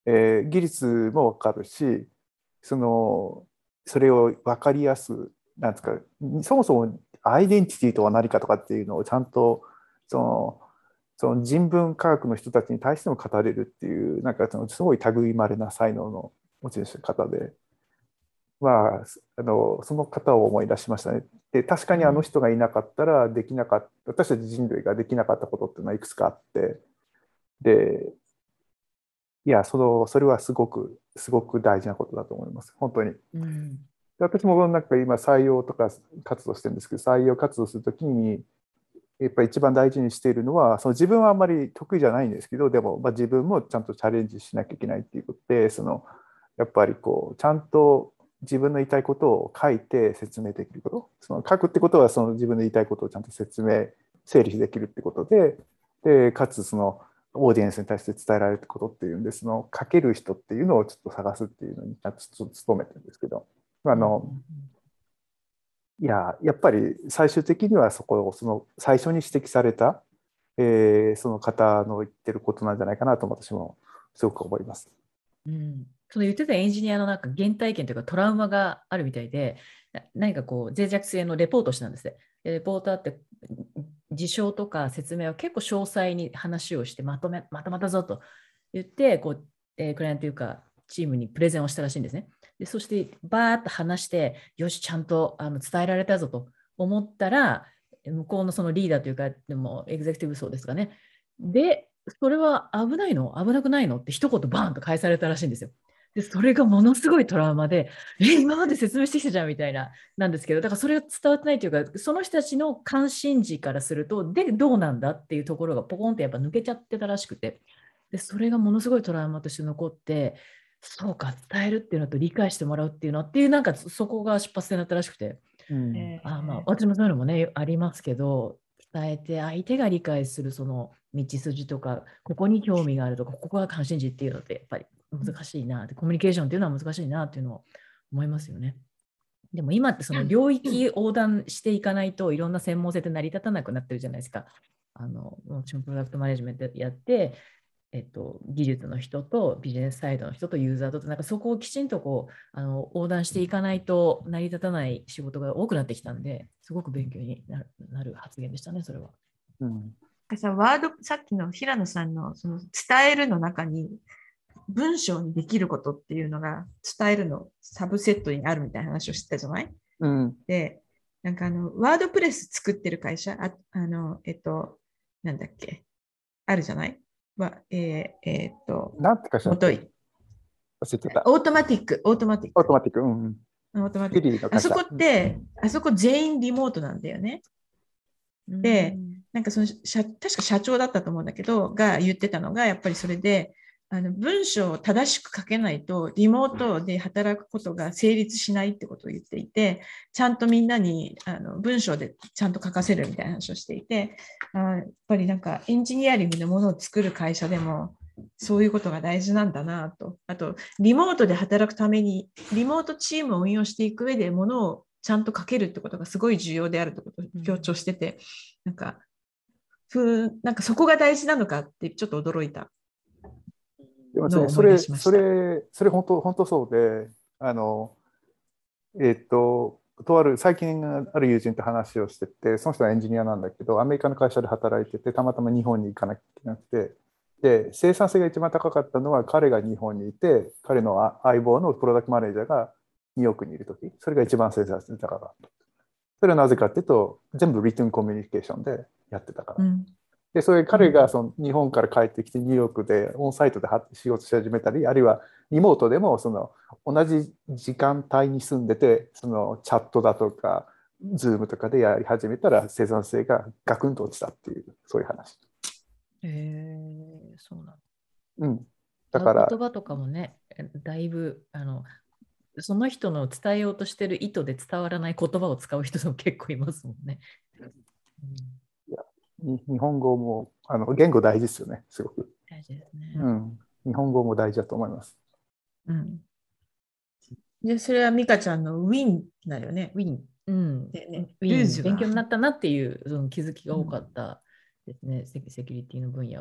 えー技術も分かるし、そのそれを分かりやすく、なんですか、そもそもアイデンティティとは何かとかっていうのをちゃんとそのその人文科学の人たちに対しても語れるっていう、なんかそのすごい類いまれな才能の持ち主の方で、まあ、あのその方を思い出しましたね。で、確かにあの人がいなかったらできなかった、私たち人類ができなかったことっていうのはいくつかあって、で、いや、その、それはすごく、すごく大事なことだと思います。本当に。 うん。 で私もなんか今採用とか活動してるんですけど、採用活動するときに、やっぱり一番大事にしているのは、その自分はあんまり得意じゃないんですけど、でも、まあ、自分もちゃんとチャレンジしなきゃいけないっていうことで、そのやっぱりこうちゃんと自分の言いたいことを書いて説明できること、その書くってことはその自分の言いたいことをちゃんと説明、整理できるってことで、でかつそのオーディエンスに対して伝えられることっていうんで、その書ける人っていうのをちょっと探すっていうのにちょっと努めてるんですけど、あの、いや、やっぱり最終的にはそこをその最初に指摘された、えーその方の言ってることなんじゃないかなと私もすごく思います。 うん、その言ってたエンジニアのなんか原体験というかトラウマがあるみたいで、な何かこう脆弱性のレポートしたんですね。でレポーターって事象とか説明を結構詳細に話をしてまとめ、まとまったぞと言って、こう、えークライアントというかチームにプレゼンをしたらしいんですね。でそしてバーッと話して、よし、ちゃんとあの伝えられたぞと思ったら、向こうのそのリーダーというか、でもエグゼクティブ層ですかね。で、それは危ないの危なくないのって一言バーンと返されたらしいんですよ。で、それがものすごいトラウマで、え、今まで説明してきたじゃんみたいな、なんですけど、だからそれが伝わってないというか、その人たちの関心事からすると、で、どうなんだっていうところがポコンってやっぱ抜けちゃってたらしくて、で、それがものすごいトラウマとして残って、そうか、伝えるっていうのと理解してもらうっていうのっていう、なんかそこが出発点だったらしくて、 うんえーあまあ、私もそういうのもね、ありますけど、伝えて相手が理解するその道筋とか、ここに興味があるとか、ここが関心事っていうのってやっぱり難しいなって、コミュニケーションっていうのは難しいなっていうのを思いますよね。でも今ってその領域横断していかないといろんな専門性って成り立たなくなってるじゃないですか。あの、私もプロダクトマネジメントやって、えっと、技術の人とビジネスサイドの人とユーザーとなんかそこをきちんとこうあの横断していかないと成り立たない仕事が多くなってきたんで、すごく勉強になる、なる発言でしたね、それは。 うんさワード、さっきの平野さんのその伝えるの中に文章にできることっていうのが伝えるのサブセットにあるみたいな話をしてたじゃない？ うんで、なんかあの、ワードプレス作ってる会社、あ、あの、えっと、なんだっけ、あるじゃない？わ、えー、えーっと、 なんて会社だっけ？ もとい。 忘れてた。 オートマティック、オートマティック。 オートマティック。うんうん。 オートマティック。 フィリーの会社。 あそこって、あそこ全員リモートなんだよね。で、なんかその社、確か社長だったと思うんだけど、が言ってたのが、やっぱりそれで、あの文章を正しく書けないと、リモートで働くことが成立しないってことを言っていて、ちゃんとみんなにあの文章でちゃんと書かせるみたいな話をしていて、あやっぱりなんかエンジニアリングのものを作る会社でも、そういうことが大事なんだなと。あと、リモートで働くために、リモートチームを運用していく上で、ものをちゃんと書けるってことがすごい重要であるってことを強調してて、なんか、ふなんかそこが大事なのかってちょっと驚いた。 でもね、 のをそれ、 思い出しましたそれ、それ本当、本当そうで、あの、えっと、とある、最近ある友人と話をしてて、その人はエンジニアなんだけど、アメリカの会社で働いてて、たまたま日本に行かなきゃいけなくて、で、生産性が一番高かったのは、彼が日本にいて、彼の相棒のプロダクトマネージャーがニューヨークにいるとき、それが一番生産性高かった。それはなぜかっていうと、全部リトゥンコミュニケーションでやってたから。 うんで、それ彼がその日本から帰ってきてニューヨークでオンサイトで仕事し始めたり、あるいはリモートでもその同じ時間帯に住んでて、そのチャットだとか、ズームとかでやり始めたら生産性がガクンと落ちたっていう、そういう話。 へえ、そうなんだ。 うん。だから言葉とかもね、だいぶあのその人の伝えようとしてる意図で伝わらない言葉を使う人も結構いますもんね。うんに日本語もあの言語大事ですよね、すごく。 大事ですね。 うん。日本語も大事だと思います。 うん。で、それはミカちゃんのウィンだよね。ウィン。 うん、 でねウィンルーズが勉強になったなっていうその気づきが多かったですね、セキセキュリティの分野は。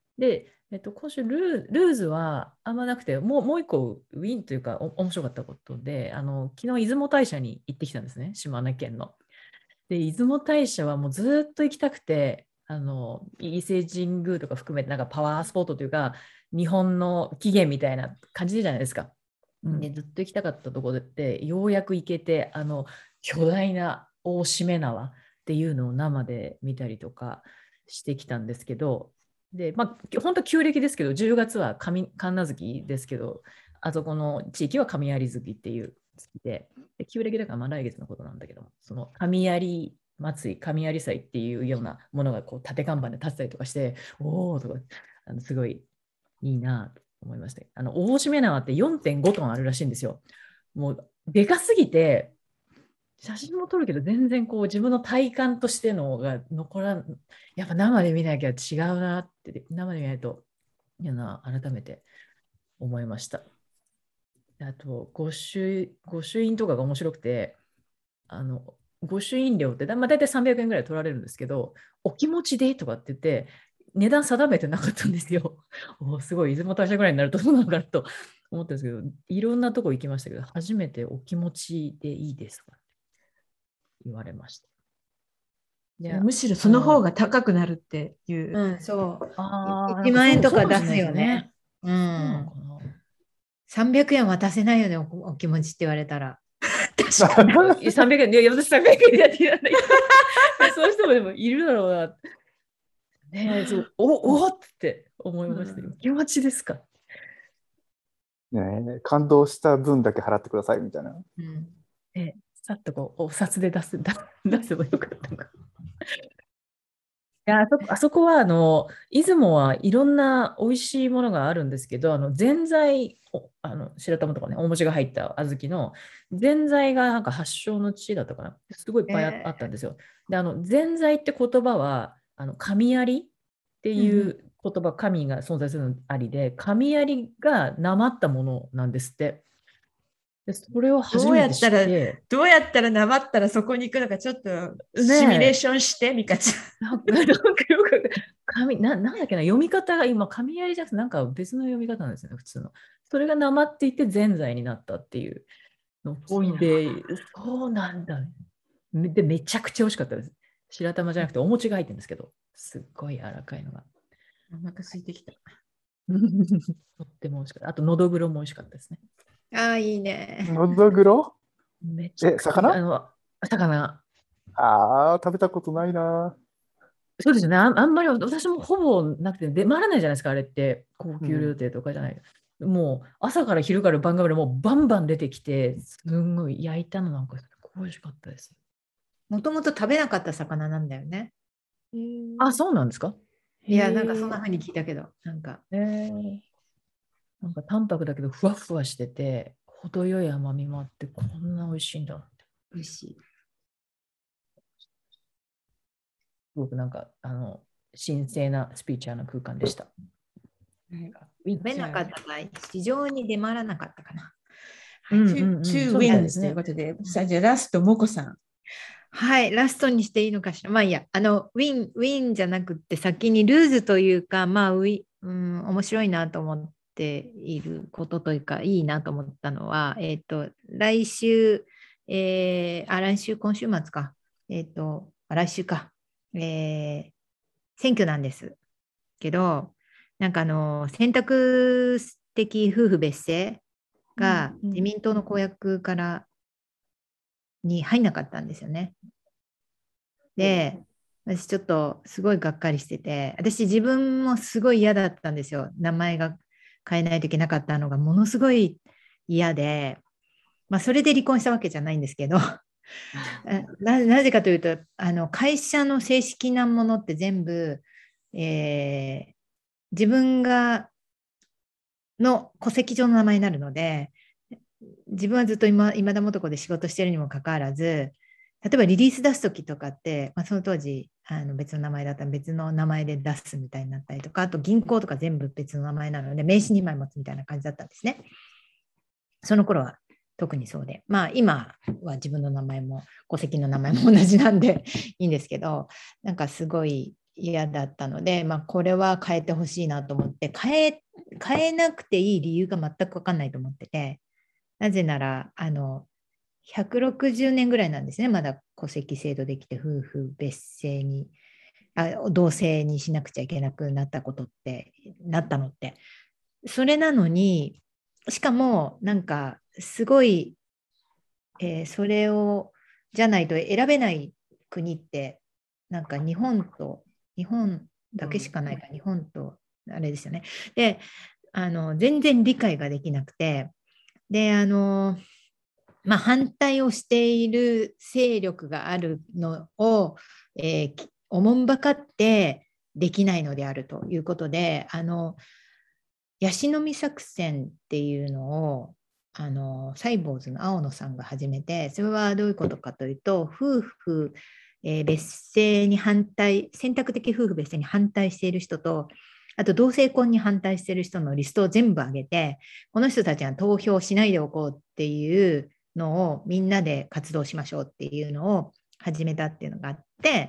で、えっと、今週ルー、ルーズはあんまなくて、もう、もう一個ウィンというかお面白かったことで、あの昨日出雲大社に行ってきたんですね、島根県の。で、出雲大社はもうずっと行きたくて、あの伊勢神宮とか含めてなんかパワースポットというか、日本の起源みたいな感じじゃないですか。でずっと行きたかったところで、ようやく行けて、あの巨大な大しめ縄っていうのを生で見たりとかしてきたんですけど、で、まあ、本当旧暦ですけど、じゅうがつは神神無月ですけど、あそこの地域は神有月っていう月で、で旧暦だからまあ来月のことなんだけども、その神有祭り、神有祭っていうようなものがこう縦看板で立ってたりとかして、おおとか、あのすごいいいなと思いました。あの大しめ縄って よんてんご トンあるらしいんですよ。もうでかすぎて、写真も撮るけど全然こう自分の体感としてのが残らん、やっぱ生で見なきゃ違うなって、生で見ないというのは改めて思いました。あと御朱、御朱印とかが面白くて、あの御朱印料ってだ、まあ、大体さんびゃくえんぐらい取られるんですけど、お気持ちでとかって言って値段定めてなかったんですよ。おすごい、出雲大社ぐらいになるとそうなのかなと思ったんですけど、いろんなとこ行きましたけど、初めてお気持ちでいいですか言われました。 むしろその方が高くなるっていう。 うん、そう。 あいちまんえんとか出すよそうね。うん。さんびゃくえん渡せないよね、お、お気持ちって言われたら。 確かに。さんびゃくえん、いや、私さんびゃくえんでやってやらない。そういう人もでもいるだろうな。ねえ、そう、おおって思いましたよ。お気持ちですか。 ね、感動した分だけ払ってくださいみたいな。 うん、えさっとこうお札で出す出出せばよかったのか。いやあそこ、あそこはあの出雲はいろんな美味しいものがあるんですけど、あのぜんざい、あの白玉とかね、お餅が入った小豆のぜんざいがなんか発祥の地だったかな。すごいいっぱい あ,、えー、あったんですよ。で、あのぜんざいって言葉はあの神有っていう言葉、神が存在するのありで、神有がなまったものなんですって。でそれを初めて知って、 どうやったらなまったらそこに行くのかちょっとシミュレーションして、ミカちゃん。 なんかよく神な、なんだっけな、読み方が今、神有じゃなくて、なんか別の読み方なんですね、普通の。それがなまっていて、ぜんざいになったっていうので、そうなんだ、ね。で、めちゃくちゃ美味しかったです。白玉じゃなくて、お餅が入ってるんですけど、すっごい柔らかいのが。 お腹空いてきた。 とっても美味しかった。あと、のどぐろも美味しかったですね。 ああ、いいね。 のどぐろめちゃえ、魚あの魚。 ああ、食べたことないな。 そうですねあ。あんまり私もほぼなくて、出回らないじゃないですか、あれって。高級料亭とかじゃない。うん、もう朝から昼から晩からもうバンバン出てきて、すんごい焼いたのなんか美味しかったです。 もともと食べなかった魚なんだよね。 あ、そうなんですか？ いや、なんかそんな風に聞いたけど、なんか。 えー、なんか淡白だけどふわふわしてて、程よい甘みもあって、こんな美味しいんだって。 美味しい。 僕なんか、あの、神聖なスピーチャーな空間でした。 食べなかった場合、市場に出回らなかったかな。 はい、two wins ということで、さあじゃあラスト、もこさん。 はい、ラストにしていいのかしら。まあいいや、あの、ウィン、ウィンじゃなくて、先にルーズというか、まあ、ウィうん、面白いなと思っていることというか、いいなと思ったのは、えっと、来週、えー、あ、来週、今週末か。えっと、来週か。えー、選挙なんですけど、なんかあの、選択的夫婦別姓が自民党の公約からに入んなかったんですよね。で、私ちょっとすごいがっかりしてて、私自分もすごい嫌だったんですよ。名前が変えないといけなかったのがものすごい嫌で、まあそれで離婚したわけじゃないんですけど、な, なぜかというと、あの会社の正式なものって全部、えー、自分がの戸籍上の名前になるので、自分はずっと今今田素子で仕事してるにもかかわらず、例えばリリース出すときとかって、まあ、その当時あの別の名前だったら別の名前で出すみたいになったりとか、あと銀行とか全部別の名前なので名刺にまい持つみたいな感じだったんですね。その頃は特にそうで、まあ今は自分の名前も戸籍の名前も同じなんでいいんですけど、なんかすごい嫌だったので、まあ、これは変えてほしいなと思って、変え、変えなくていい理由が全く分かんないと思ってて、なぜなら、あの、ひゃくろくじゅうねんぐらいなんですね、まだ戸籍制度できて、夫婦別姓に、あ、同姓にしなくちゃいけなくなったことって、なったのって。それなのに、しかも、なんか、すごい、えーそれを、じゃないと選べない国って、なんか日本と、日本だけしかないから、日本と、あれですよね。で、あの、全然理解ができなくて、で、あの、まあ、反対をしている勢力があるのを、えーおもんばかってできないのであるということで、あの、ヤシの実作戦っていうのを、あの、サイボーズの青野さんが始めて、それはどういうことかというと、夫婦、えー別姓に反対、選択的夫婦別姓に反対している人と、あと同性婚に反対している人のリストを全部上げて、この人たちは投票しないでおこうっていうのをみんなで活動しましょうっていうのを始めたっていうのがあって、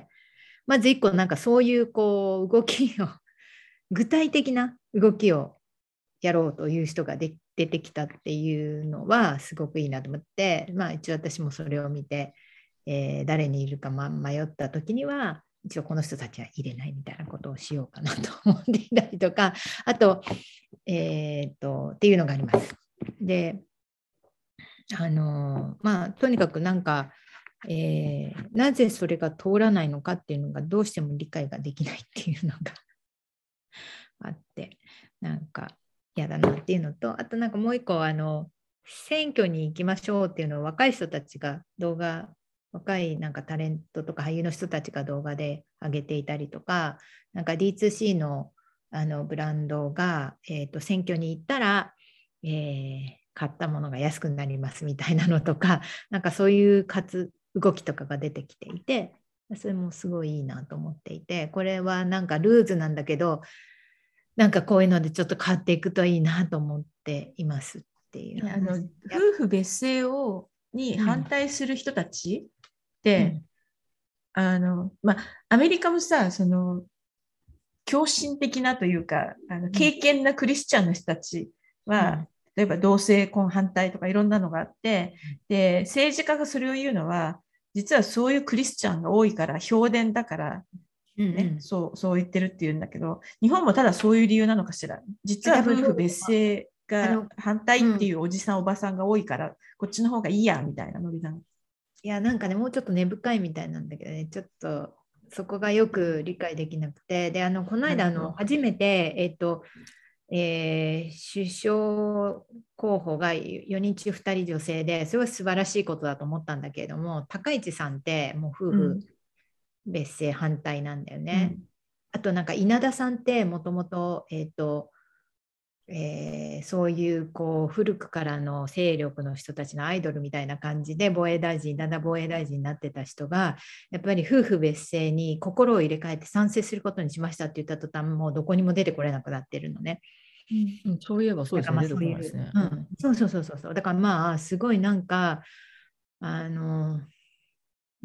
まず一個なんかそういうこう動きを、具体的な動きをやろうという人がで出てきたっていうのはすごくいいなと思って、まあ一応私もそれを見て、えー誰にいるか、ま、迷った時には、一応この人たちは入れないみたいなことをしようかなと思っていたりとか、あと、えーっと、っていうのがあります。で、あの、まあ、とにかくなんか、えーなぜそれが通らないのかっていうのがどうしても理解ができないっていうのがあって、なんか嫌だなっていうのと、あとなんかもう一個、あの、選挙に行きましょうっていうのを若い人たちが動画、若いなんかタレントとか俳優の人たちが動画で上げていたりとか、なんか ディーツーシー の、あのブランドが、えーと、選挙に行ったら、えー買ったものが安くなりますみたいなのとか、なんかそういう活動きとかが出てきていて、それもすごいいいなと思っていて、これはなんかルーズなんだけど、なんかこういうのでちょっと変わっていくといいなと思っていますっていうあの夫婦別姓をに反対する人たちって、うんあのまあ、アメリカもさ、その狂信的なというか、あの敬虔なクリスチャンの人たちは、うん、例えば同性婚反対とかいろんなのがあって、で政治家がそれを言うのは、実はそういうクリスチャンが多いから、評伝だから、ねうんうん、そうそう言ってるっていうんだけど、日本もただそういう理由なのかしら。実は夫婦別姓が反対っていうおじさん、うん、おばさんが多いから、こっちの方がいいやみたいなノリなの。 いや、なんかね、もうちょっと根深いみたいなんだけどね、ちょっとそこがよく理解できなくて、で、あのこの間あの、初めて、えっと、えー、首相候補がよにん中ふたり女性で、すごい素晴らしいことだと思ったんだけれども、高市さんってもう夫婦別姓反対なんだよね。うん、あとなんか稲田さんってもともと、えっと、えー、そういうこう古くからの勢力の人たちのアイドルみたいな感じで防衛大臣、だんだん防衛大臣になってた人が、やっぱり夫婦別姓に心を入れ替えて賛成することにしましたって言った途端、もうどこにも出てこれなくなってるのね。 うん、そういえばそうですね。出てこないですね。 うん、そうそうそうそう。だからまあ、すごいなんか、あの、うん、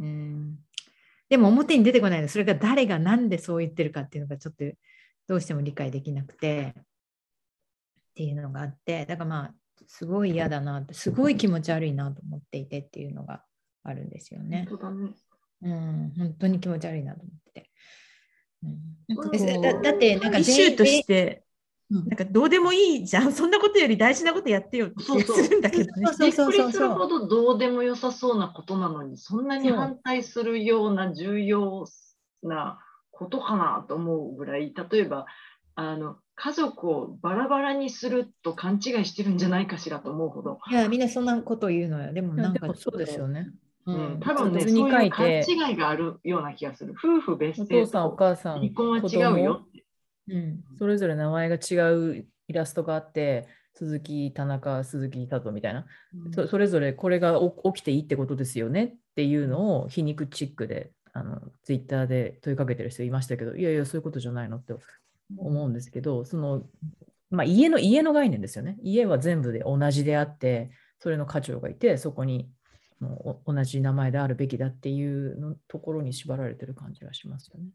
でも表に出てこないの、それが誰がなんでそう言ってるかっていうのがちょっとどうしても理解できなくて。っていうのがあって、だからまあすごい嫌だなって、すごい気持ち悪いなと思っていてっていうのがあるんですよね。 本当だね。 うん、本当に気持ち悪いなと思ってて。 うん、なんかこうだ, だってなんかイシューとして、なんかどうでもいいじゃん、そんなことより大事なことやってよって気がするんだけどね。 びっくりするほどどうでもよさそうなことなのに、そんなに反対するような重要なことかなと思うぐらい、例えばあの家族をバラバラにすると勘違いしてるんじゃないかしらと思うほど。 いや、みんなそんなこと言うのよ。でもなんかそうですよね。 うん、多分ね、そういう勘違いがあるような気がする。夫婦別姓とお父さんお母さん離婚は違うよって。 うん、それぞれ名前が違うイラストがあって、鈴木、田中、鈴木、佐藤みたいな、うん、そ, それぞれこれが起きていいってことですよねっていうのを皮肉チックであのツイッターで問いかけてる人いましたけど、いやいやそういうことじゃないのって思うんですけど、その、まあ、家の家の概念ですよね。家は全部で同じであって、それの家長がいて、そこにもう同じ名前であるべきだっていうのところに縛られてる感じがしますよね。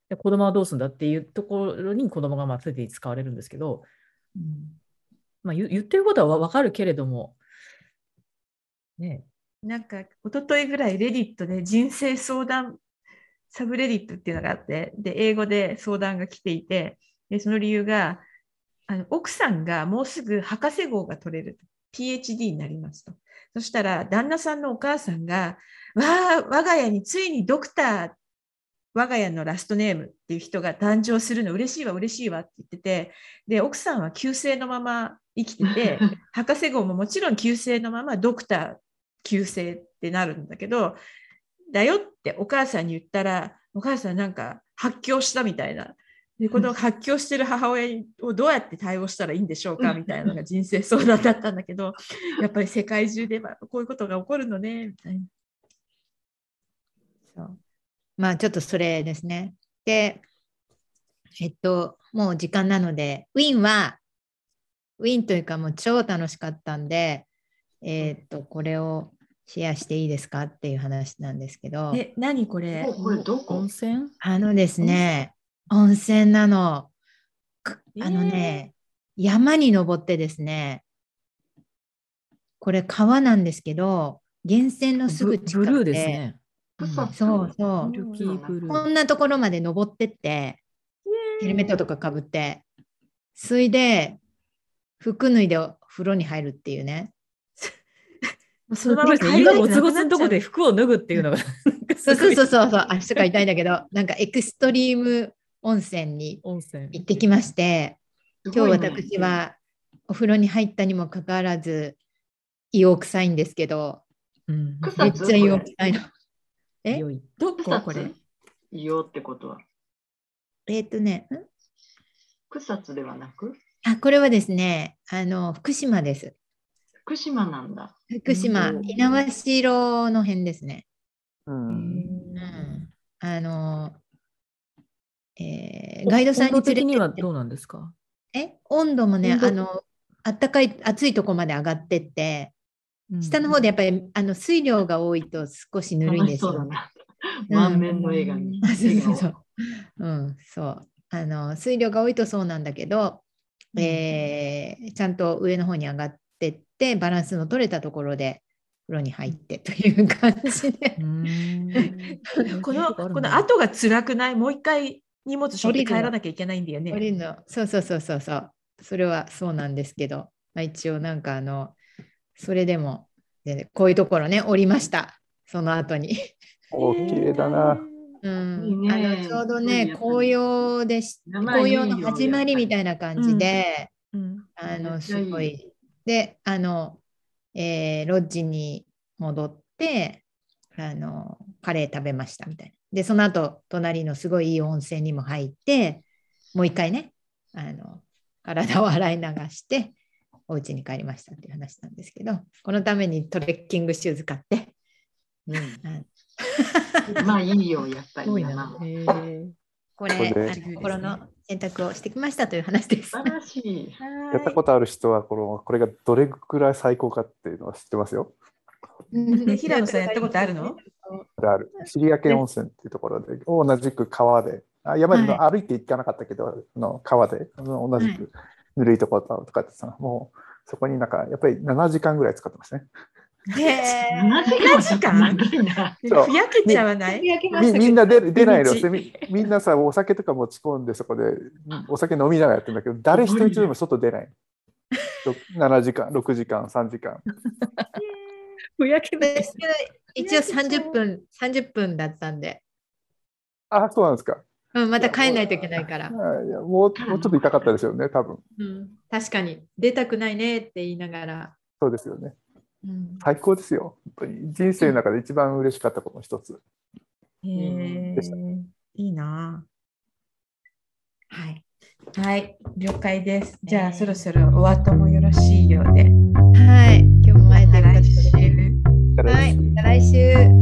で子供はどうするんだっていうところに子供がまあついて使われるんですけど、 うんまあ、言言ってることはわかるけれども、ね、 なんか、一昨日ぐらい、レディットで人生相談、サブレディットっていうのがあって、で、英語で相談が来ていて、で、その理由が、あの奥さんがもうすぐ博士号が取れると、ピーエイチディー になりますと。そしたら、旦那さんのお母さんが、わあ、我が家についにドクター、我が家のラストネームっていう人が誕生するの嬉しいわ、嬉しいわって言ってて、で、奥さんは旧姓のまま生きてて、博士号ももちろん旧姓のままドクター旧姓ってなるんだけど、だよってお母さんに言ったら、お母さんなんか発狂したみたいな。で、この発狂してる母親をどうやって対応したらいいんでしょうかみたいなのが人生相談だったんだけど、やっぱり世界中でこういうことが起こるのね、みたいな。 そうまあちょっとそれですね。で、えっと、もう時間なので、ウィンは、ウィンというかもう超楽しかったんで、えっと、これをシェアしていいですかっていう話なんですけど。 え、何これ？ これどこ？ 温泉あのですね、温泉なの。あのね、えー、山に登ってですね、これ川なんですけど、源泉のすぐ近くで。 ブルーですね。 うん、そうそう。こんなところまで登ってって、ヘルメットとかかぶって、それで服脱いで風呂に入るっていうね。 そのまま胃がゴツゴツのとこで服を脱ぐっていうのがそうそうそうそうそう足とか痛いんだけど、なんかエクストリーム温泉に行ってきまして、今日私はお風呂に入ったにもかかわらず硫黄臭いんですけど、 うん、 めっちゃ硫黄臭いの。えどここれ？ 硫黄ってことはえー、っとね、 草津ではなく？ あ、これはですね、あの福島です。 福島なんだ。 福島、猪苗代の辺ですね。 うん。うんうん、あの、えー、ガイドさんに連れて的にはどうなんですか？ え、温度もね、あの、あったかい、暑いとこまで上がってって、うん、下の方でやっぱりあの水量が多いと少しぬるいんですよ。 そうだな。満面の映画に。 そうそう。うん、そう。あの、水量が多いとそうなんだけど、うん、えー、ちゃんと上の方に上がってって、バランスの取れたところで風呂に入ってという感じで。 この、この後が辛くない？もう一回荷物しょって帰らなきゃいけないんだよね。 降りるの。そうそうそうそうそう。それはそうなんですけど、まあ、一応なんかあの、それでも、でこういうところね、降りました。その後に。 お綺麗だな。 うん、いいね、あのちょうどね、紅葉でし、紅葉の始まりみたいな感じで、うんうん、あのすごい。で、あの、えー、ロッジに戻って、あの、カレー食べましたみたいな。で、その後、隣のすごいいい温泉にも入って、もう一回ね、あの、体を洗い流して、お家に帰りましたっていう話なんですけど、このためにトレッキングシューズ買って、うん、 まあいいよ、やっぱり。 これ、心の選択をしてきましたという話です。 素晴らしい。 やったことある人はこの、これがどれくらい最高かっていうのは知ってますよ。 平野さんやったことあるの？ あるある。尻焼温泉っていうところで、同じく川で、あ山で歩いて行かなかったけど、はい、の川で同じくぬるいところとかってさ、もうそこになんかやっぱりななじかんぐらい使ってますね。 へー、ななじかんふやけちゃわない？ み, みんな 出, 出ないのみ, みんなさ、お酒とか持ち込んでそこでお酒飲みながらやってるんだけど、誰一人でも外出ない。ななじかん、ろくじかん、さんじかん。 ふやけないです。一応さんじゅっぷん、さんじゅっぷんだったんで。 あ、そうなんですか。 うん、また帰んないといけないから。 いやもう、もうちょっと痛かったですよね、多分。 うん、確かに、出たくないねって言いながら。 そうですよね。 うん、 最高ですよ。本当に人生の中で一番嬉しかったことの一つ。 へー、いいな。 はい。 はい、了解です。じゃあ、そろそろお後もよろしいようで。 はい、今日も会えてよかったです。はい、また来週。